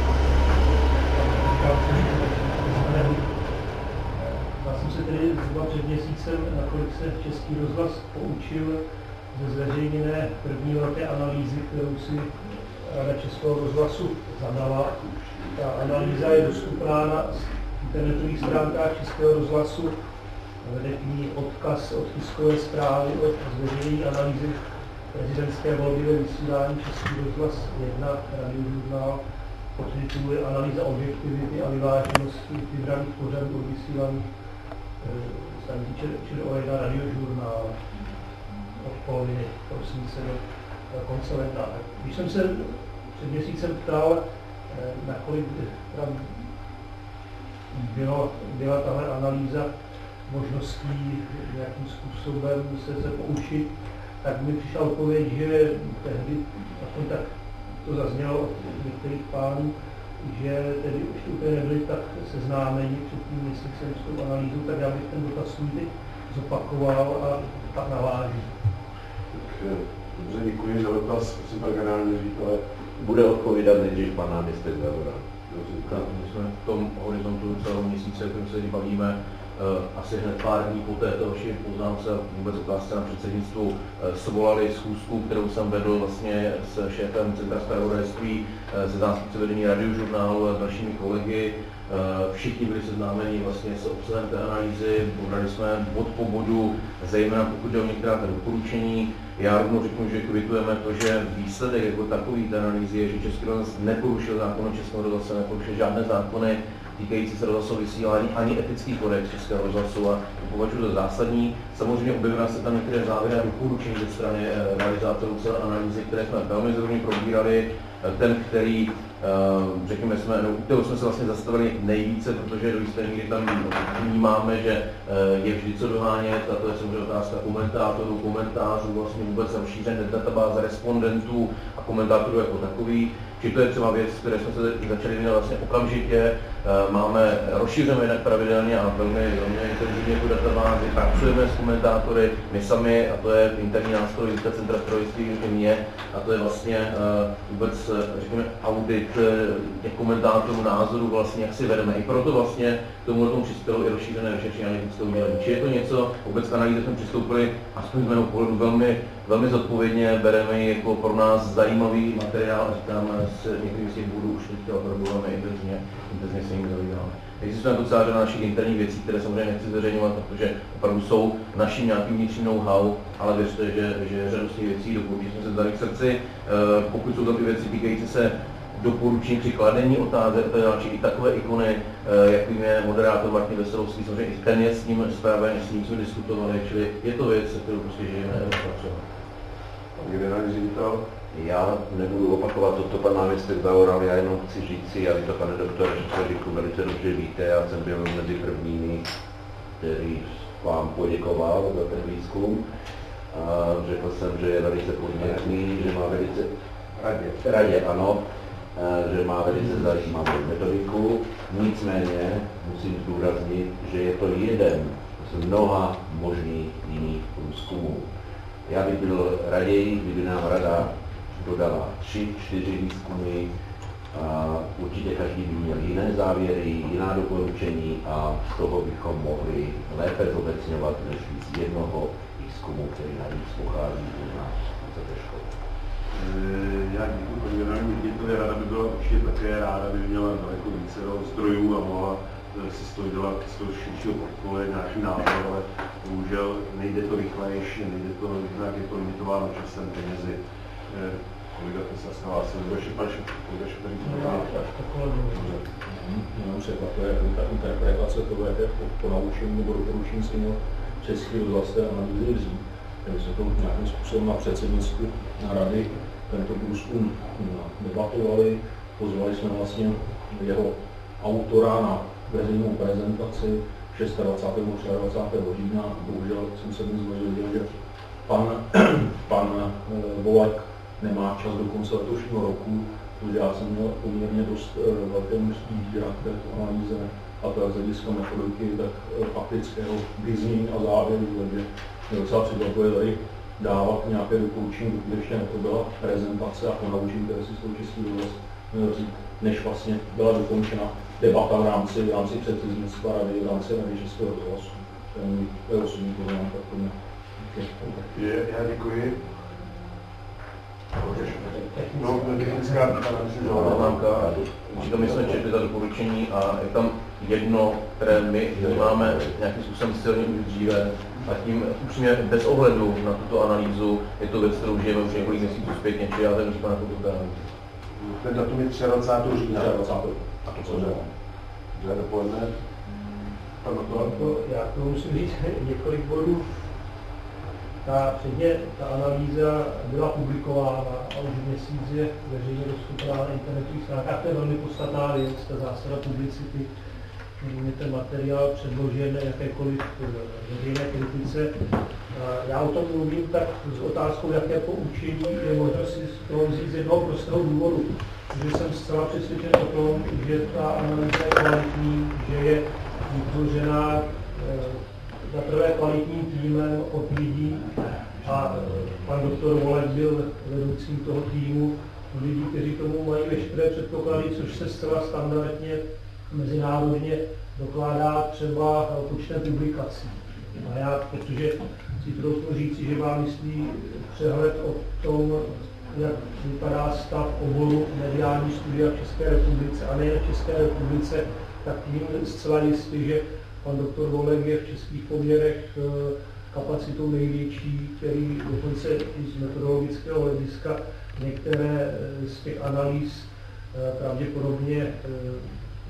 já jsem se tedy zhruba před měsícem, nakolik se Český rozhlas poučil ze zveřejněné první velké analýzy, kterou si Rada Českého rozhlasu zadala. Ta analýza je dostupná na internetových stránkách Českého rozhlasu. Vede k ní odkaz od tiskové zprávy o zveřejnění analýzy prezidentské volby ve vysílání Český rozhlas 1, Radiožurnál, pod titulem Analýza objektivity a vyváženosti vybraných pořadů od vysílání stanicí ČR1 Radiožurnál od poloviny prosince do konce ledna. Když jsem se před měsícem ptal, nakolik tam byla tahle analýza možností nějakým způsobem se poučit, tak mi přišla odpověď, že tehdy, aspoň tak to zaznělo od některých pánů, že tedy ještě úplně nebyli tak seznámeni před tím měsícem s tou analýzou, tak já bych ten dotaz svůj zopakoval a navážu. Dobře, děkuji za dotaz. Prosím, pan generální ředitele. Bude odpovídat nejdřív pan náměstek Zavora. My jsme v tom horizontu celého měsíce, o kterém se bavíme, asi hned pár dní po této vaší poznámce vůbec otázce na předsednictvu svolali schůzku, kterou jsem vedl vlastně s šéfem Centra zpravodajství, se zástupci vedení Radiožurnálu a s dalšími kolegy. Všichni byli seznámeni vlastně s obsahem té analýzy, pobrali jsme bod po bodu, zejména pokud jde o některá doporučení. Já rovnou řeknu, že kvitujeme to, že výsledek jako takový té analýzy je, že Český rozhlas neporušil zákon o Českém rozhlase, neporušil žádné zákony, týkající se rozhlasového vysílání, ani etický kodex Českého rozhlasu a to považuji za zásadní. Samozřejmě objevila se tam některé závěry a doporučení ze strany realizátorů celé analýzy, které jsme velmi zrovna probírali. Ten, který, řekněme, kterou jsme se vlastně zastavili nejvíce, protože do jisté míry tam vnímáme, že je vždy co dohánět, a to je samozřejmě otázka komentářů, vlastně vůbec rozšířené databáze respondentů a komentátorů jako takový. Či to je třeba věc, které jsme se začali věnovat vlastně okamžitě. Máme, rozšířujeme jinak pravidelně a velmi intenzivně tu databázi, pracujeme s komentátory, my sami, a to je interní nástroj Centra strojnictví i mě, a to je vlastně vůbec, řekněme, audit těch komentátorů, názorů, vlastně, jak si vedeme. I proto vlastně k tomu přispělo i rozšířené rešerši analytické udělení. Či je to něco, vůbec k analýze jsme přistoupili, aspoň z mého pohledu, velmi zodpovědně, bereme ji jako pro nás zajímavý materiál a říkám, s některými z těch budů už teďka opravdu velmi intenzivně se jim zabýváme. Existuje na to celá řada našich interních věcí, které samozřejmě nechci zveřejňovat, protože opravdu jsou naším nějakým vnitřním know-how, ale věřte, že řadu z těch věcí doporučení jsme se zdali k srdci. Pokud jsou to ty věci týkající se doporučení při kladení otázek, či i takové ikony, jakým je moderátor Martin Veselovský, samozřejmě i ten je s ním spraven, s ním jsme diskutovali, čili je to věc, se kterou prostě žijeme a rozpracujeme. Generální ředitel? Já nebudu opakovat to, co pan náměstek Zavoral, já jenom chci říci, a vy to, pane doktore Šušaříku, velice dobře víte, já jsem byl mezi prvními, který vám poděkoval za ten výzkum. A řekl jsem, že je velice podnětný, že má velice radě, ano, že má velice zajímavou metodiku. Nicméně musím zdůraznit, že je to jeden z mnoha možných jiných průzkumů. Já bych byl raději, kdyby nám rada dodala 3-4 výzkumy. Určitě každý by měl jiné závěry, jiná doporučení a z toho bychom mohli lépe zobecňovat než z jednoho výzkumu, který navíc pochází u nás ze školy. Já děkuji paní generální řediteli, rada by byla určitě také ráda, by měla daleko více zdrojů a mohla si z toho dělat z toho širšího portfolia nějaký názor, ale bohužel nejde to rychlejší, nejde to, jinak je to limitováno časem, penězi. Kolega Tesař hlásil, nebo ještě pan Šeferík. Jenom překvapuje, jak ta interpretace toho, jak je po naučení nebo doporučení si měl Český rozhlas té analýzy vzít. Takže se to nějakým způsobem na předsednictvu na rady tento průzkum debatovali, pozvali jsme vlastně jeho autora na veřejnou prezentaci 26. a 23. října. Bohužel jsem se dnes dozvěděl, že pan Volek nemá čas do konce letošního roku, protože já jsem měl poměrně dost velké množství dírat v této analýze, a to jak z hlediska metodiky, tak faktického vyznění a závěru, takže mě docela překvapuje tady dávat nějaké doporučení, dokud ještě nebyla prezentace a ponaučení, které si z toho Český rozhlas měl říct, než vlastně byla dokončena debata v rámci předsednictva rady, v rámci rady Českého rozhlasu. To je můj osobní poznámka k tomu. Já děkuji. No, technická poznámka. My jsme četli ta doporučení a je tam jedno, které my máme nějakým způsobem silně už dříve, a tím upřímně bez ohledu na tuto analýzu je to věc, kterou žijeme už několik měsíců zpětně, či já ten říkám na tuto analýzu. Ten datum je 23. října. 23. A to co dělám? Dvě dopoledne. Já to musím říct několik bodů. Předně ta analýza byla publikována a už měsíc je veřejně dostupná na internetových stránkách. To je velmi podstatná věc, ta zásada publicity. Je ten materiál předložen jakékoliv veřejné kritice. Já o tom mluvím tak s otázkou, jaké poučení je možno si z toho vzít z jednoho prostého důvodu. Že jsem zcela přesvědčen o tom, že ta analýza je kvalitní, že je vytvořená zaprvé kvalitním týmem od lidí a pan doktor Volek byl vedoucím toho týmu, lidí, kteří tomu mají veškeré předpoklady, což se zcela standardně mezinárodně dokládá třeba počtem publikací. A já, protože si trochu říci, že vám myslí přehled o tom, jak vypadá stav oboru mediální studia v České republice a nejen v České republice, tak vím zcela jistý, že pan doktor Volek je v českých poměrech kapacitou největší, který dokonce i z metodologického hlediska některé z těch analýz pravděpodobně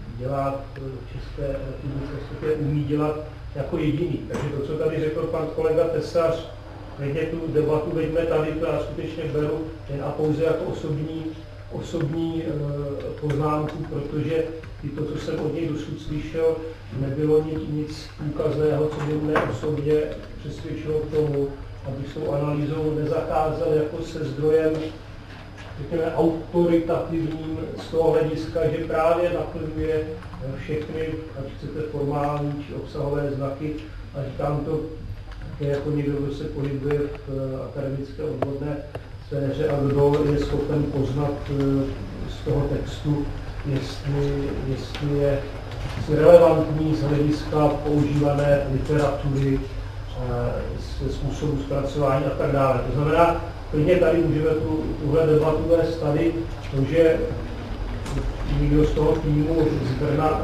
dělat v České republice, umí dělat jako jediný. Takže to, co tady řekl pan kolega Tesař, klidně tu debatu veďme tady, to já skutečně beru jen a pouze jako osobní poznámku, protože i to, co jsem od něj dosud slyšel, nebylo nic důkazného, co by mne osobně přesvědčilo k tomu, aby s tou analýzou nezacházel jako se zdrojem, řekněme, autoritativním z toho hlediska, že právě naplňuje všechny, ať chcete formální či obsahové znaky, a říkám to jako někdo, kdo se pohybuje v akademické odborné sféře a kdo je schopen poznat z toho textu, jestli je relevantní z hlediska používané literatury, se způsobu zpracování a tak dále. To znamená, klidně tady můžeme tuhle debatu vést tady, že nikdo z toho týmu z Brna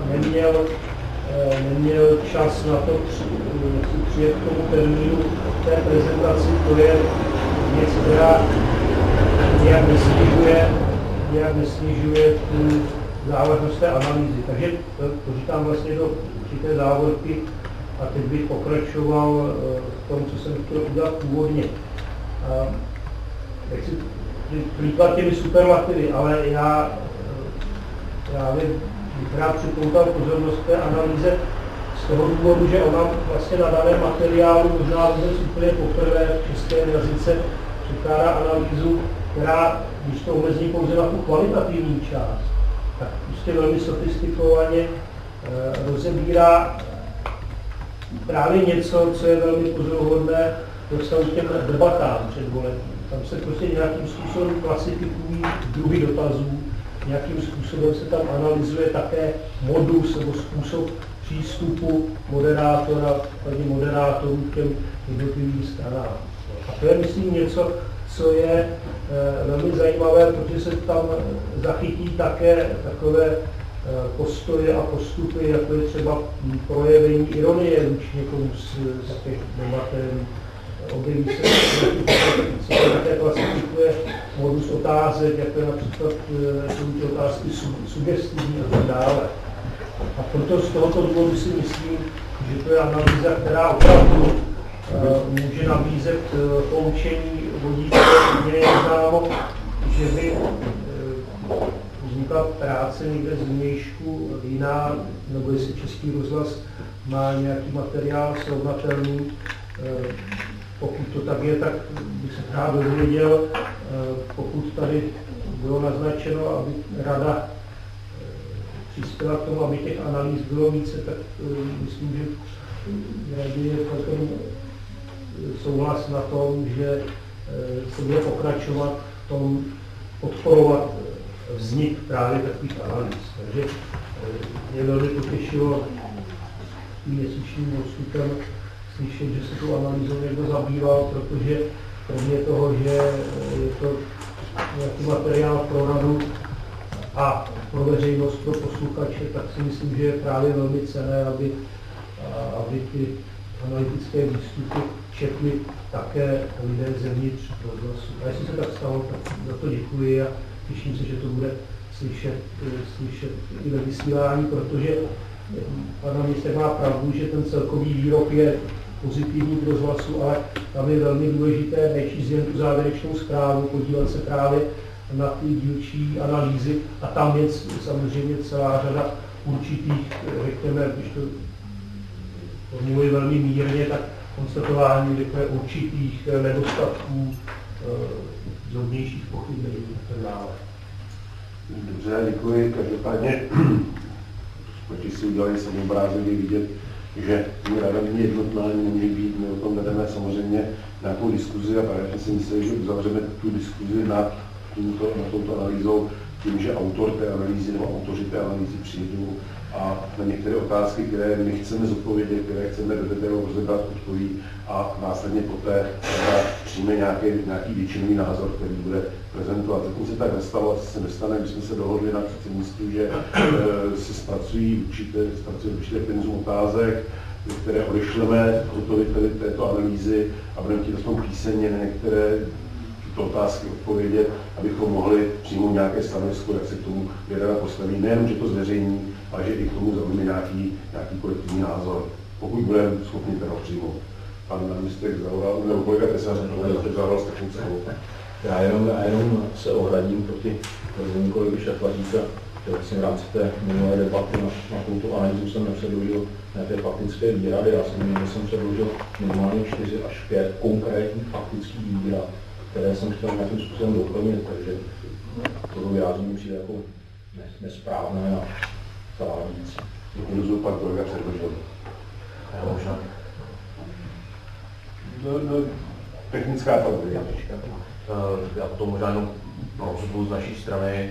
neměl čas na to přijet k tomu termínu té prezentaci, to je věc, která nějak nesnižuje tu závažnost té analýzy. Takže to říkám vlastně do určité závorky a teď bych pokračoval v tom, co jsem chtěl udělat původně. Příklad těmi superlativy, ale já bych rád připoutal pozornost té analýze z toho důvodu, že ona vlastně na daném materiálu možná vůbec úplně poprvé v českém jazyce předkládá analýzu, která, když to omezí pouze na tu kvalitativní část, tak prostě velmi sofistikovaně rozebírá právě něco, co je velmi pozoruhodné ve vztahu k těm debatám předvolebním. Tam se prostě nějakým způsobem klasifikují druhy dotazů, nějakým způsobem se tam analyzuje také modus nebo způsob přístupu moderátora, paní moderátorů k těm jednotlivým stranám. A to je, myslím, něco, co je velmi zajímavé, protože se tam zachytí také takové postoje a postupy, jako je třeba projevení ironie vůči někomu z těch debatérů. Objeví se také klasifikuje modus otázek, jako je například ty otázky sugestivní a tak dále. A proto z tohoto důvodu si myslím, že to je analýza, která opravdu může nabízet poučení vodítko. Mně je známo, že by vznikla práce někde z vnějšku jiná, nebo jestli Český rozhlas má nějaký materiál srovnatelný. Pokud to tak je, tak bych se rád dozvěděl, pokud tady bylo naznačeno, aby rada přispěla k tomu, aby těch analýz bylo více, tak myslím, že je celkem souhlas na tom, že se bude pokračovat v tom podporovat vznik právě takových analýz. Takže mě velmi potěšilo tím měsíčním odstupem slyšet, že se tu analýzou někdo zabýval, protože kromě toho, že je to nějaký materiál pro radu a pro veřejnost, pro posluchače, tak si myslím, že je právě velmi cenné, aby ty analytické výstupy četli také lidé zevnitř rozhlasu. A jestli se tak stalo, tak za to děkuji a těším se, že to bude slyšet i ve vysílání, protože pan ministr má pravdu, že ten celkový výrok je pozitivní k rozhlasu, ale tam je velmi důležité nečíst jen tu závěrečnou zprávu, podívat se právě na ty dílčí analýzy a tam je samozřejmě celá řada určitých, řekněme, když to formuluji velmi mírně, tak konstatování řekněme, určitých nedostatků, drobnějších pochybení a tak dále. Dobře, děkuji. Každopádně, když si udělali jsem obrázek, je vidět, že rada není jednotná, nemůže být, my o tom vedeme samozřejmě nějakou diskuzi a právě si myslím, že uzavřeme tu diskuzi nad touto analýzou tím, že autor té analýzy nebo autoři té analýzy přijdou a na některé otázky, které my chceme zodpovědět, které chceme do detailu rozebrat, odpoví a následně poté přijme nějaký většinový názor, který bude prezentovat. Zatím se tak nestalo, asi se nestane, když jsme se dohodli na předsednictví, že se zpracují určité penzum otázek, které odešleme hotoviteli této analýzy a budeme chtít aspoň písemně na některé tyto otázky odpovědět, abychom mohli přijmout nějaké stanovisko, jak se k tomu rada postaví. Nejenom, že to zveřejní, ale že i k tomu zaujme nějaký kolektivní názor, pokud budeme schopni toho přijmout. Pan náměstek Zaural, nebo kolega Tesař, Zaural s technickou. Já jenom se ohradím proti tvrzení kolegy Šaflaříka, že vlastně v rámci té minulé debaty na tuto analýzu jsem nepředložil nějaké faktické výhrady. Já jsem předložil minimálně 4 až 5 konkrétních faktických výhrad, které jsem chtěl nějakým způsobem doplnit, takže toto vyjádření přijde jako nesprávné a zavádějící. Děkuji, pan kolega předložil. Možná. Technická faktory. Já potom možná jenom rozhodu z naší strany.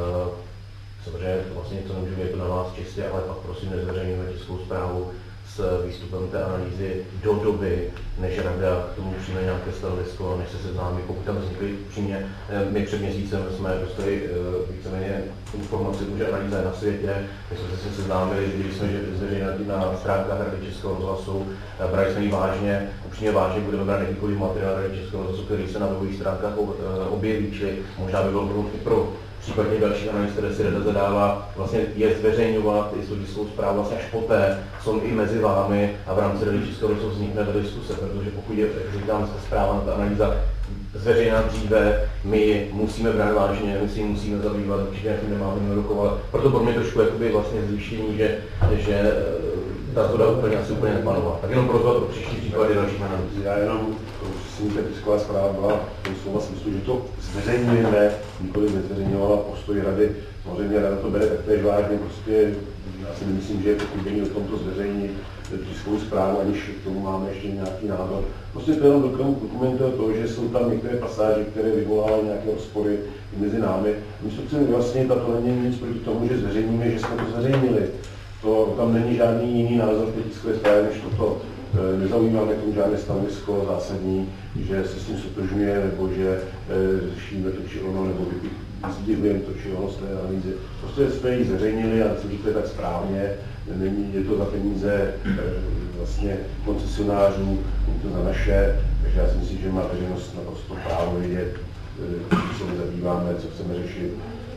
Samozřejmě vlastně něco nemůžu, je to na vás čistě, ale pak prosím nezveřejňujeme tiskovou zprávu s výstupem té analýzy do doby, než rada k tomu přijme nějaké stanovisko, než se seznámí. Pokud tam vznikly přímě, my před měsícem jsme dostali víceméně informaci, že analýza je na světě, my jsme se s tím seznámili, viděli jsme, že zveřejněna na stránkách Rady Českého rozhlasu, brali jsme ji vážně, upřímně vážně budeme brát jakýkoliv materiál Rady Českého rozhlasu, který se na webových stránkách objeví, čili možná by bylo pro případně další analýz, které si Rada zadává, vlastně je zveřejňovat i tiskovou zprávu vlastně až poté, co i mezi vámi a v rámci Rady Českého rozhlasu vznikne ta diskuse, protože pokud je, jak říkám, ta zpráva, ta analýza zveřejněná dříve, my musíme brát vážně, my si musíme zabývat, určitě tím nemáme nedokovat. Proto pro mě trošku jakoby vlastně zjištění, že ta zhoda asi úplně nepanovala. Tak jenom prozvat pro příští případy dalších analýz. Já jenom, prosím, ta tisková zpráva byla v tom slova smyslu, že to zveřejňujeme, nikoliv nezveřejňovala postoj Rady. Samozřejmě Rada to bere taktéž vážně, prostě já si nemyslím, že je pochybení o tomto zveřejnit tiskovou zprávu, aniž k tomu máme ještě nějaký názor. Prostě to jenom dokumentuje to, že jsou tam některé pasáže, které vyvolávají nějaké rozpory mezi námi. My to chceme vyjasnit a to není nic proti tomu, že zveřejníme, že jsme to zveřejnili. Tam není žádný jiný názor v té tiskové zprávě, než toto. Nezaujímáme k tomu žádné stanovisko zásadní, že se s tím sotožňuje, nebo že řešíme to či ono, nebo vyzdvihujeme to či ono z té analýzy. Prostě jsme ji zveřejnili a myslím, že to je tak správně. Je to za peníze vlastně koncesionářů, není to za naše, takže já si myslím, že má veřejnost naprosto právo vědět, co se zabýváme, co chceme řešit.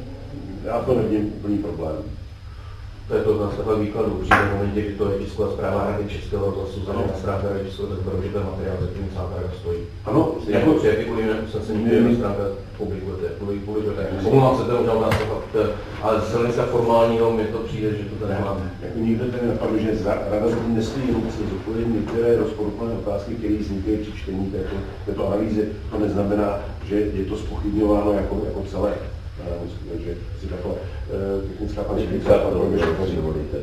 Já to nevidím úplný problém. To je to z takhle výkladu, přijde v momentě, kdy to je tisková zpráva Rady Českého rozhlasu, zaměřená stránka Rady Českého, tak beru, že ten materiál zatím sám Rada stojí. Ano, jako při jakýkoliv usnesení, které stránka publikujete. Omlouvám se, to je možná otázka fakt, ale z hlediska formálního mi to přijde, že to tady nemáme. Jako nikdo tady napadl, že Rada zatím nestojí jenom se zodpovědět některé rozporuplné otázky, které vznikají při čtení této analýzy. To neznamená, že je to zpochybňováno jako celé. Takže si takhle technická paní dovolíte.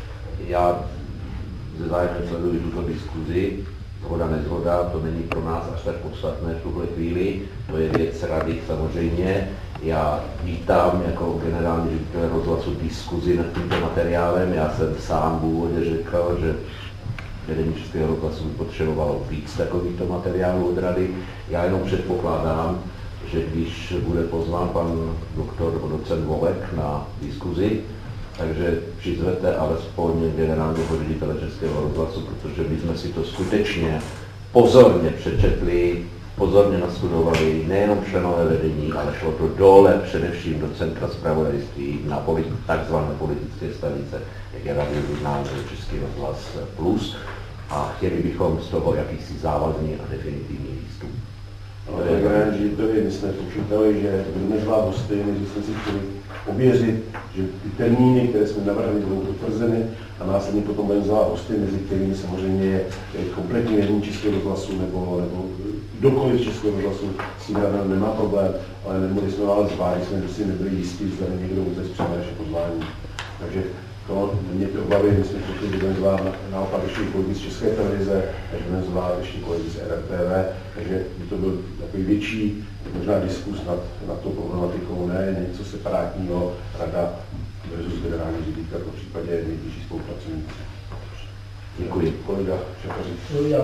Já ze zájmem sleduji tuto diskuzi, shoda, nezhoda, to není pro nás až tak podstatné v tuhle chvíli, to je věc Rady samozřejmě. Já vítám jako generální ředitel rozhlasu diskuzi nad tímto materiálem, já jsem sám v úvodě řekl, že vedení Českého rozhlasu by potřebovalo víc takovýchto materiálů od Rady. Já jenom předpokládám, že když bude pozván pan doktor docent Volek na diskuzi, takže přizvete alespoň generálního ředitele Českého rozhlasu, protože my jsme si to skutečně pozorně přečetli, pozorně nastudovali, nejenom členové vedení, ale šlo to dole především do centra zpravodajství na takzvané politické stanice, jak je radiožurnál Český rozhlas Plus, a chtěli bychom z toho jakýsi závazný a definitivní výstup. Ale generální řediteli, my jsme počítali, že budeme zvát hosty, než jsme si chtěli ověřit, že ty termíny, které jsme navrhli, budou potvrzeny a následně potom budeme zvát hosty, mezi kterými samozřejmě je kompletní vedení Českého rozhlasu nebo kdokoliv z Českého rozhlasu, s tím Rada nemá problém, ale nemohli jsme vás zvát, jsme si nebyli jistí, zda někdo vůbec přijme naše pozvání. Takže to mě ty obavy, my jsme řekli, že budeme zvát naopak ještě kolegy z České televize, takže budeme zvát ještě kolegy z RTV, takže by to byl takový větší možná diskus nad tou problematikou, ne něco separátního, Rada versus generální ředitel, v případě nejbližší spolupracovníci. Děkuji. Kolega Šafařík.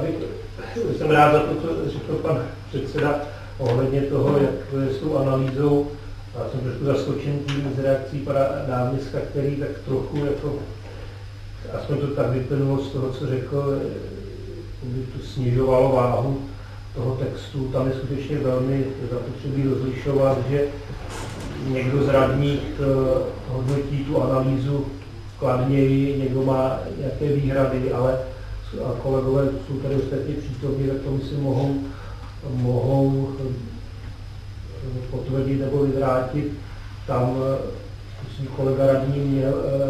Jsem rád za to, co řekl pan předseda ohledně toho, jak s tou analýzou. Já jsem trošku zaskočen tím z reakcí pana náměstka, který tak trochu, jako, aspoň to tak vyplynulo z toho, co řekl, by to snižovalo váhu toho textu. Tam je skutečně velmi zapotřebí rozlišovat, že někdo z radních hodnotí tu analýzu kladněji, někdo má nějaké výhrady, ale kolegové jsou tady ostatně přítomní, tak to myslím mohou potvrdit nebo vyvrátit. Tam myslím, kolega radní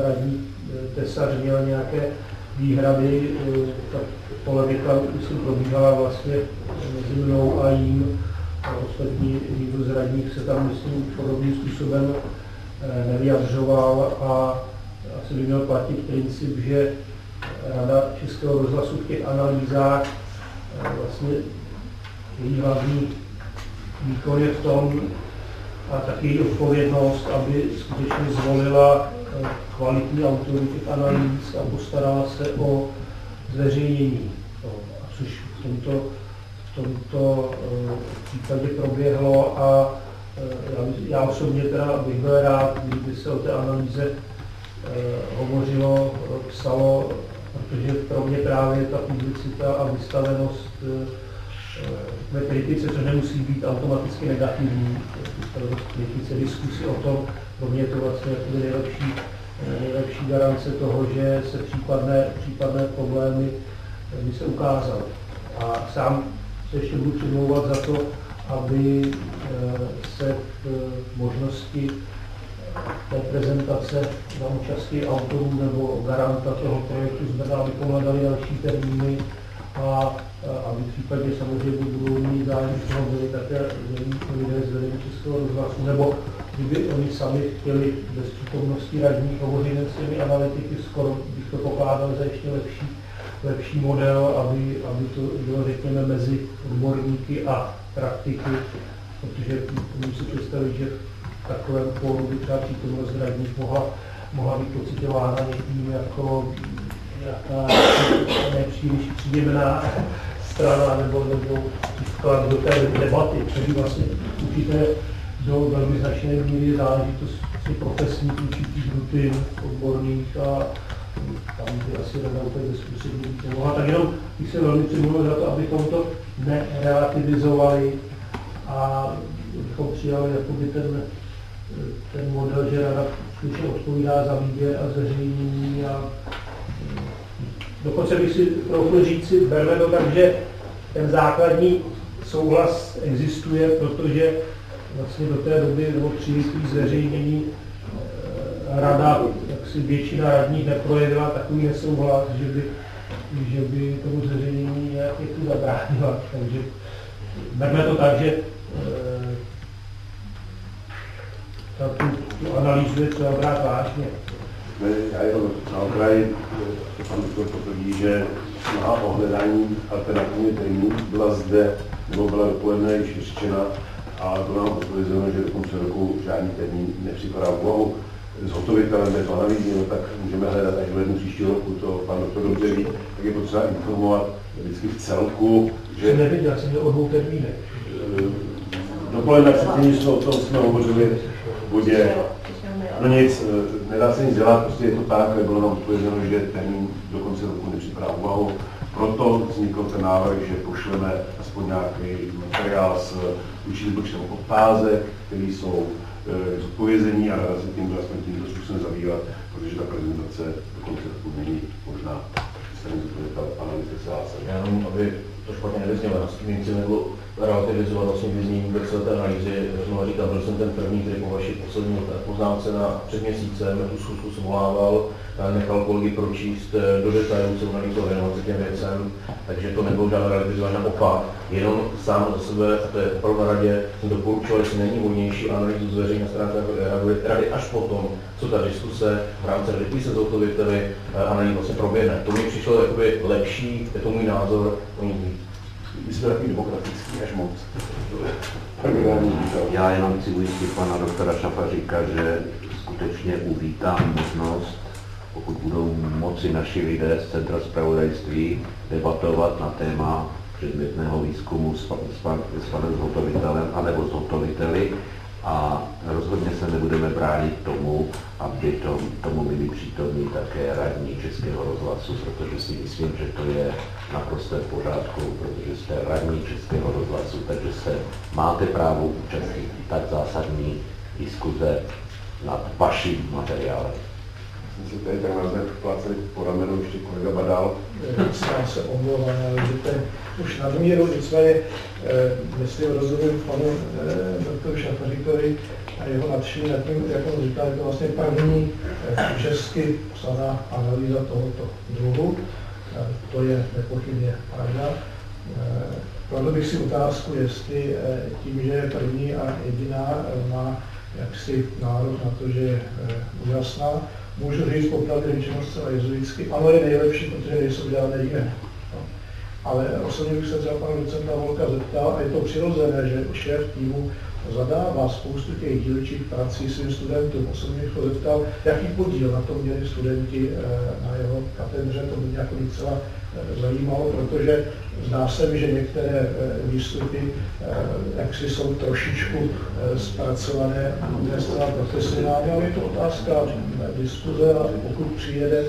Tesař měl nějaké výhrady, ta polemika myslím probíhala vlastně mezi mnou a jím. A ostatní někdo z radních se tam myslím podobným způsobem nevyjadřoval a asi by měl platit princip, že Rada Českého rozhlasu v těch analýzách vlastně její hlavní výkon je v tom a taky její odpovědnost, aby skutečně zvolila kvalitní autory těch analýz a postarala se o zveřejnění. Což v tomto případě proběhlo a já osobně teda bych byl rád, kdyby se o té analýze hovořilo, psalo, protože pro mě právě ta publicita a vystavenost ve kritice, což nemusí být automaticky negativní, vystavenost kritice, diskusi o tom, pro mě je to vlastně nejlepší garance toho, že se případné problémy by se ukázaly. A sám se ještě budu přimlouvat za to, aby se v možnosti té prezentace na účasti autorů nebo garanta toho projektu z Brna, aby hledali další termíny a aby v případě samozřejmě budou mít zájem, že toho byli také lidé z vedení Českého rozhlasu, nebo kdyby oni sami chtěli bez přítomnosti radních hovořit s těmi analytiky, skoro bych to pokládal za ještě lepší model, aby to bylo, řekněme, mezi odborníky a praktiky, protože můžu si představit, že v takovém fóru by třeba přítomnost radních mohla být pocitována někým jako nějaká nepříliš příjemná strana nebo vklad do té debaty, který vlastně určitě do velmi značné míry záležitost profesních určitých rutin odborných a tam by asi Rada úplně bezprostředně být nemohla. Tak jenom bych se velmi přimluvil za to, abychom to nerelativizovali a bychom přijali jakoby ten model, že Rada skutečně odpovídá za výběr a zveřejnění a dokonce bych si trochu říci, berme to tak, že ten základní souhlas existuje, protože vlastně do té doby nebo při zveřejnění Rada, jak si většina radních neprojevila takový nesouhlas, že by tomu zveřejnění nějak tu zabránila. Takže berme to tak, že tu analýzu je třeba brát vážně. Já jenom na okraji, pan doktor potvrdí, že snaha o hledání alternativní termínů byla zde, nebo byla dopoledne již vyřčena a to nám potvrzeno, že do konce roku žádný termín nepřipadá v úvahu. Zhotovitelem této analýzy, no, tak můžeme hledat až v lednu příštího roku, to pan doktor dobře ví, tak je potřeba informovat vždycky v celku, že... Neviděl jsem to o 2 termínech. Dopoledne předtím jsme hovořili v bodě. No nic, nedá se nic dělat, prostě je to tak, ale bylo nám odpovězeno, že termín do konce roku nepřipadá v úvahu. Proto vznikl ten návrh, že pošleme aspoň nějaký materiál s určitým počtem otázek, které jsou zodpovězení a Rada se tím bude aspoň tímto způsobem zabývat, protože ta prezentace do konce roku není možná. Já jenom, aby to špatně nevyznělo, s tím chci nebylo relativizovat vlastně vyznění vůbec té analýzy. Znovu říkám, byl jsem ten první, který po vaší poslední poznámce před měsícem tu schůzku svolával, nechal kolegy pročíst do detailů, co analýzu věnovat se těm věcem, takže to nebylo žádné relativizování, naopak. Jenom sám za sebe, a to je opravdu na radě, jsem doporučoval, jestli není vhodnější analýzu zveřejnění na stránkách rady až potom, co ta diskuse v rámci rady se zhotoviteli analýzy vlastně proběhne. To mi přišlo jakoby lepší, je to můj názor, My jsme takový demokratický až moc. Já jenom chci ujistit pana doktora Šafaříka, že skutečně uvítám možnost, pokud budou moci naši lidé z Centra zpravodajství debatovat na téma předmětného výzkumu s panem zhotovitelem anebo zhotoviteli a rozhodně se nebudeme bránit tomu, aby tomu byli přítomní také radní Českého rozhlasu, protože si myslím, že to je naprosto v pořádku, protože jste radní Českého rozhlasu, takže se máte právo účastnit tak zásadní diskuze nad vaším materiálem. jsme si tady tak názve pláceli po ramenu ještě kolega Badal. Já se omlouvám, ale že to je už nadmíru, nicméně, myslím, rozumím panu doktoru Šafaříkovi a jeho nadšení nad tím, jak on říká, je to vlastně první česky psaná analýza tohoto druhu. To je nepochybně pravda. Kladl bych si otázku, jestli tím, že je první a jediná, má jaksi nárok na to, že je úžasná. Můžu říct popravdě řečeno zcela jezuitsky, ano, je nejlepší, protože nejsou žádné jiné. No. Ale osobně bych se třeba pana docenta Volka zeptal, a je to přirozené, že šéf týmu zadává spoustu těch dílčích prací svým studentům. Osobně bych ho zeptal, jaký podíl na tom měli studenti na jeho katedře, to by mě jako docela zajímalo, protože zdá se mi, že některé výstupy jaksi jsou trošičku zpracované zcela profesionálně, ale je to otázka diskuze a pokud přijede,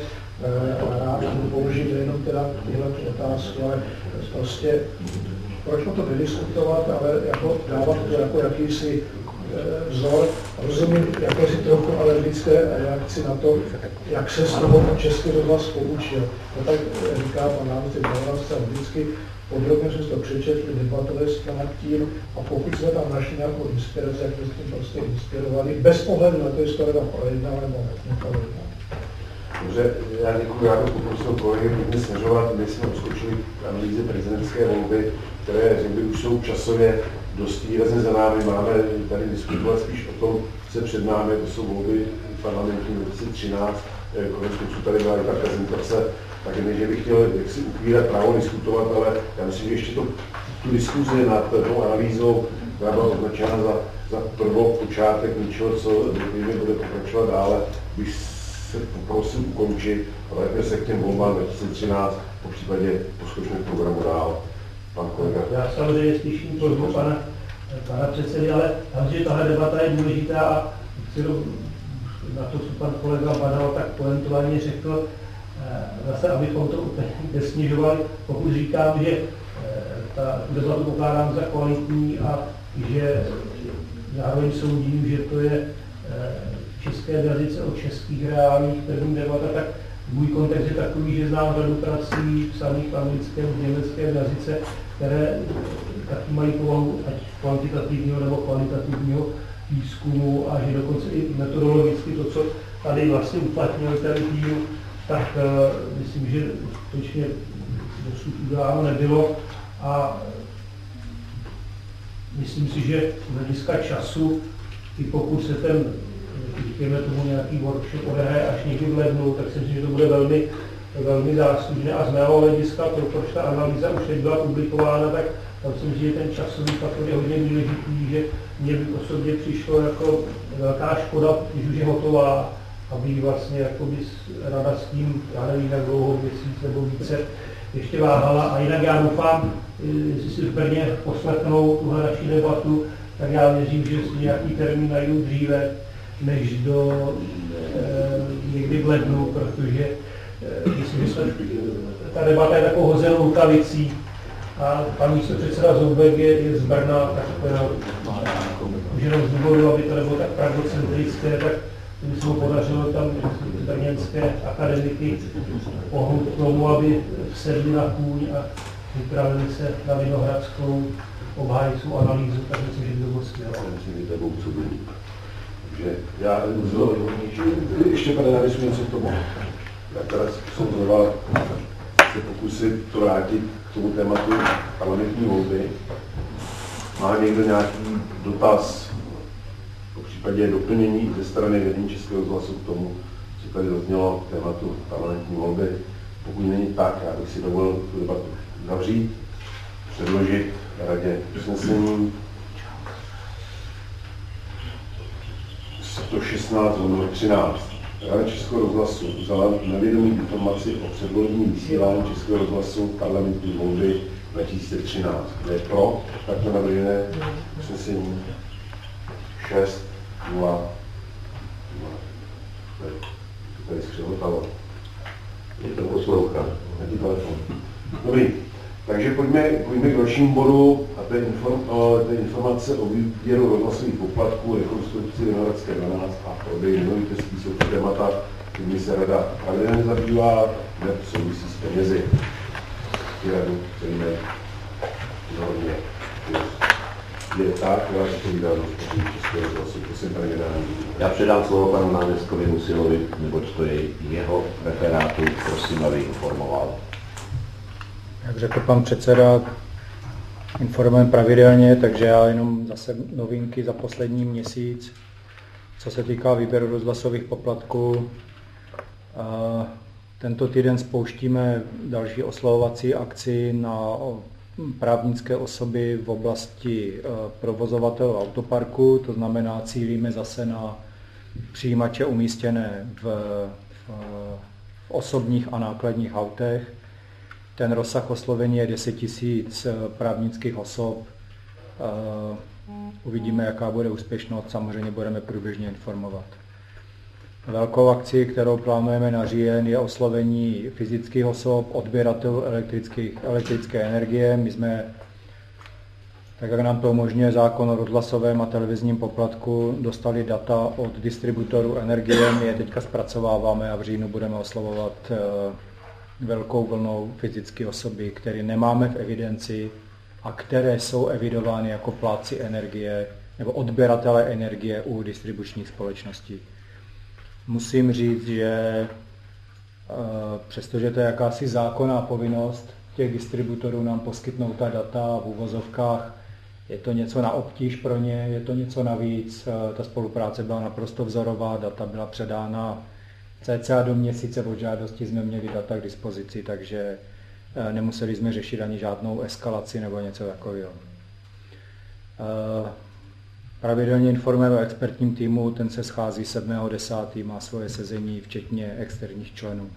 rád mu položit nejenom teda tyhle otázky, ale prostě proč to vydiskutovat, ale jako dávat to jako jakýsi vzor. Rozumím jakési trochu alergické reakci na to, jak se z toho Český rozhlas poučil. To tak říká pan náměstek Zaoravce vždycky, podrobně jsme to přečetli, debatovali jsme nad tím a pokud jsme tam našli nějakou inspiraci, jak jsme s tím prostě inspirovali, bez ohledu na to, jestli to teda projednal nebo neprojednal. Dobře, já děkuji, já to poprosil kolegy pěkně směřovat, my jsme odskočili k analýze prezidentské volby, které řekli už jsou časově dost výrazně za námi, máme tady diskutovat spíš o tom, co před námi, to jsou volby parlamentní 2013, konec konců tady byla i ta prezentace, tak ne, že bych chtěl jaksi ukvírat právo diskutovat, ale já myslím, že ještě tu diskuzi nad tou analýzou, která byla označena za prvopočátek něčeho, co bude pokračovat dále, bych se poprosil ukončit, ale jakmile se k těm volbám 2013, po případě poskočíme k programu dál. Pan kolega. Já samozřejmě slyším prosbu pana předsedy, ale že tahle debata je důležitá a na to, co pan kolega Badal tak poentovaně řekl, zase, abychom to úplně nesnižovali, pokud říkám, že ta debatu pokládám za kvalitní a že zároveň soudím, že to je v české jazyce o českých reálích první debata, tak můj kontext je takový, že znám řadu prací psaných v anglickém, v německém jazyce, které taky mají povahu ať kvantitativního nebo kvalitativního výzkumu a že dokonce i metodologicky to, co tady vlastně uplatnil ten tým, tak myslím, že skutečně dosud uděláno nebylo a myslím si, že z hlediska času, i pokud se ten, říkáme tomu nějaký workshop odehraje až někdy v lednu, tak si myslím, že to bude velmi záslužné a z mého hlediska, proč ta analýza už teď byla publikována, tak tam si myslím, že ten časový faktor je hodně důležitý, že mně by osobně přišlo jako velká škoda, když už je hotová, aby vlastně jakoby rada s tím, já nevím, jak dlouho, měsíc nebo více, ještě váhala. A jinak já doufám, jestli si v Brně poslechnou tuhle naši debatu, tak já věřím, že si nějaký termín najdu dříve, než do někdy v lednu, protože myslím, že ta debata je takovou hozenou rukavicí a pan místopředseda Zoubek je z Brna, tak už jenom z důvodu, aby to nebylo tak pravdocentrické, tak by se mu podařilo tam brněnské akademiky pohnout k tomu, aby sedli na kůň a vypravili se na Vinohradskou obhájců analýzu, tak myslím, že by to bylo skvělé. Takže já ještě pane narysuji něco k tomu. Já teda jsem znovu se pokusit to vrátit k tomu tématu parlamentní volby. Má někdo nějaký dotaz, po případě doplnění ze strany vedení Českého rozhlasu k tomu, co tady zaznělo k tématu parlamentní volby? Pokud není tak, já bych si dovolil tu debatu zavřít, předložit radě usnesení 116/13. Rada Českého rozhlasu vzala na vědomí informaci o předvolebním vysílání Českého rozhlasu parlamentní volby 2013. Kde je pro takto navržené usnesení 6:0. Tady skřehotalo. Je to poslouchá. Jaký telefon? Dobrý. Takže pojďme k dalšímu bodu, a to je informace o výběru rozhlasových poplatků, rekonstrukci Vinohradské 12 a prodej nemovitostí. Jsou to témata, kterými se rada pravidelně zabývá, neb souvisí s penězi. Ty radu chceme hodně. Je tak, ale to vydal rozpočet Českého rozhlasu, prosím, pane generální. Já předám slovo panu náměstkovi Musilovi, neboť to je jeho referátu, prosím, aby informoval. Jak řekl pan předseda, informujeme pravidelně, takže já jenom zase novinky za poslední měsíc. Co se týká výběru rozhlasových poplatků, tento týden spouštíme další oslovovací akci na právnické osoby v oblasti provozovatelů autoparku, to znamená cílíme zase na přijímače umístěné v osobních a nákladních autech. Ten rozsah oslovení je 10 000 právnických osob. Uvidíme, jaká bude úspěšnost, samozřejmě budeme průběžně informovat. Velkou akci, kterou plánujeme na říjen, je oslovení fyzických osob, odběratelů elektrické energie. My jsme, tak jak nám to umožňuje zákon o rozhlasovém a televizním poplatku, dostali data od distributorů energie, my je teďka zpracováváme a v říjnu budeme oslovovat velkou vlnou fyzické osoby, které nemáme v evidenci a které jsou evidovány jako plátci energie nebo odběratele energie u distribučních společností. Musím říct, že přestože to je jakási zákonná povinnost těch distributorů nám poskytnout ta data v uvozovkách, je to něco na obtíž pro ně, je to něco navíc. Ta spolupráce byla naprosto vzorová, data byla předána cca do měsíce od žádosti jsme měli data k dispozici, takže nemuseli jsme řešit ani žádnou eskalaci nebo něco takového. Pravidelně informujeme o expertním týmu, ten se schází 7.10., má svoje sezení, včetně externích členů.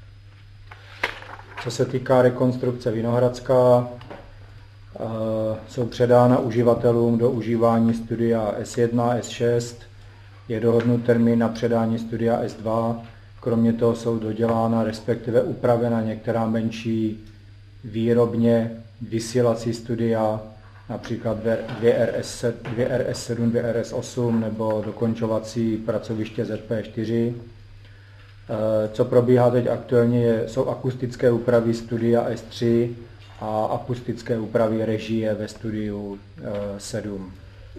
Co se týká rekonstrukce Vinohradská, jsou předána uživatelům do užívání studia S1, S6, je dohodnut termín na předání studia S2, kromě toho jsou dodělána, respektive upravena některá menší výrobně vysílací studia, například 2RS7, 2RS8 nebo dokončovací pracoviště ZP4. Co probíhá teď aktuálně, jsou akustické úpravy studia S3 a akustické úpravy režie ve studiu 7.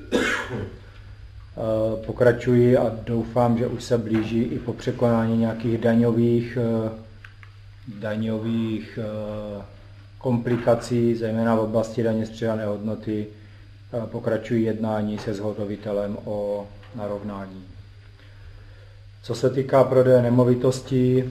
Pokračuji a doufám, že už se blíží i po překonání nějakých daňových komplikací, zejména v oblasti daně z přidané hodnoty, pokračují jednání se zhotovitelem o narovnání. Co se týká prodeje nemovitostí,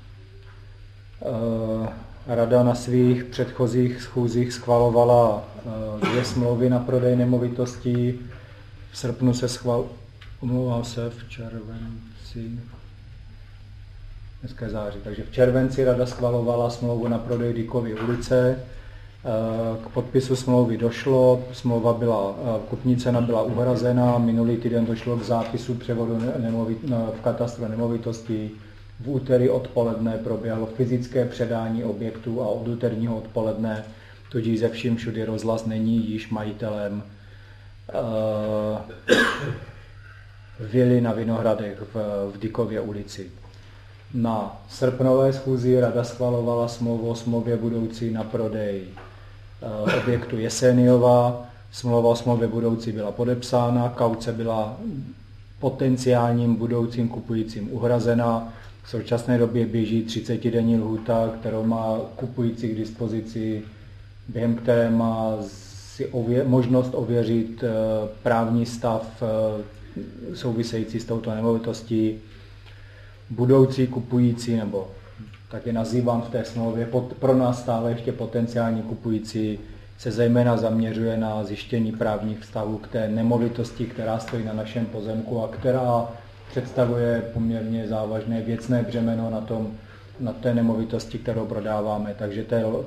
Rada na svých předchozích schůzích schvalovala 2 smlouvy na prodej nemovitostí. V srpnu se v červenci, dneska je září, takže v červenci Rada schvalovala smlouvu na prodej Dykovy ulice. K podpisu smlouvy došlo, kupní cena byla uhrazena, minulý týden došlo k zápisu převodu v katastru nemovitostí. V úterý odpoledne proběhlo fyzické předání objektů a od úterního odpoledne, tudíž ze vším všudy rozhlas není již majitelem vily na Vinohradech v Dykově ulici. Na srpnové schůzi Rada schvalovala smlouvu o smlouvě budoucí na prodej objektu Jeseniova. Smlouva o smlouvě budoucí byla podepsána, kauce byla potenciálním budoucím kupujícím uhrazena. V současné době běží 30denní lhůta, kterou má kupující k dispozici, během které má možnost ověřit právní stav související s touto nemovitostí. Budoucí kupující, nebo tak je nazývám v té smlouvě, pro nás stále ještě potenciální kupující, se zejména zaměřuje na zjištění právních vztahů k té nemovitosti, která stojí na našem pozemku a která představuje poměrně závažné věcné břemeno na té nemovitosti, kterou prodáváme. Takže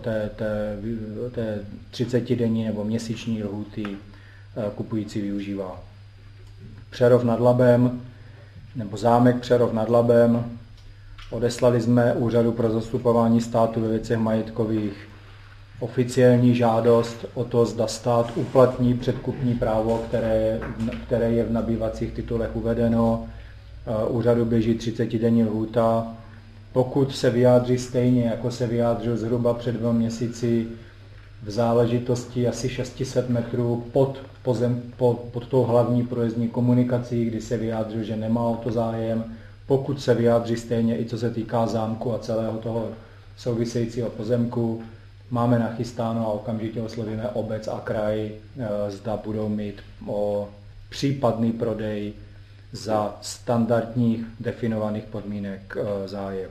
té 30denní nebo měsíční lhůty kupující využívá. Přerov nad Labem, nebo zámek Přerov nad Labem, odeslali jsme Úřadu pro zastupování státu ve věcech majetkových oficiální žádost o to, zda stát uplatní předkupní právo, které je v nabývacích titulech uvedeno. úřadu běží 30denní lhůta. Pokud se vyjádří stejně, jako se vyjádřil zhruba před 2 měsíci v záležitosti asi 600 metrů pod tou hlavní projezdní komunikací, kdy se vyjádřil, že nemá o to zájem, pokud se vyjádří stejně i co se týká zámku a celého toho souvisejícího pozemku, máme nachystáno a okamžitě oslovíme obec a kraj, zda budou mít o případný prodej za standardních definovaných podmínek zájem.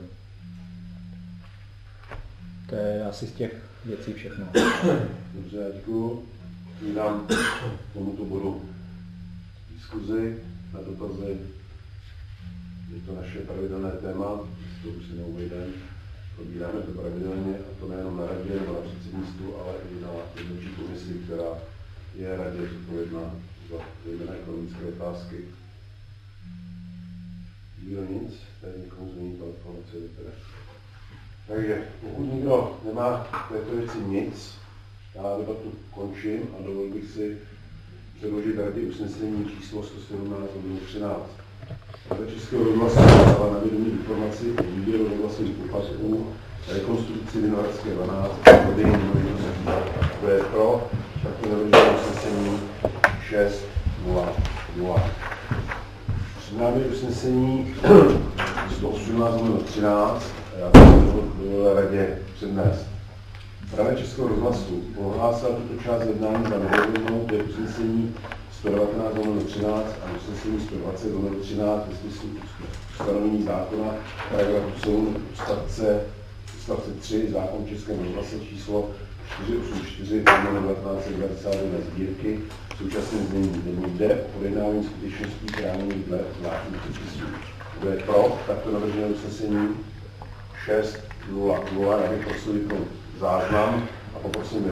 To je asi z těch věcí všechno. Dobře, děkuji. Dám tomuto bodu diskuzi na dotazy. Je to naše pravidelné téma, z toho už si neuvejdeme. Probíráme to pravidelně, a to nejenom na radě nebo na předsednictvu, ale i na dozorčí komisi, která je radě zodpovědná za zejména ekonomické otázky. Nikdo nic, tady někomu změní telefon, co je teda. Takže pokud nikdo nemá v této věci nic, já debatu končím a dovolil bych si předložit radě usnesení číslo 117/13. Rada Českého rozhlasu dává na vědomí informaci o výběru rozhlasových poplatků, rekonstrukci Vinohradské 12 a prodejní nemovitostí. Kdo je pro, takto navržené usnesení 6.0.0. Před námi usnesení 118/13. Já bych dovolil radě přednést. Rada Českého rozhlasu ohlásila tuto část jednání za nedovolenou do usnesení 119/13 a usnesení 120/13 ve smyslu ustanovení zákona paragrafu 7 odstavce 3 zákon Českého rozhlasu číslo 484/1991 sbírky v současném znění, kde jde o projednávání skutečností chráněných dle zvláštních předpisů. Kdo je pro takto navržené usnesení 6.0.0, já bych prosil záznam a poprosím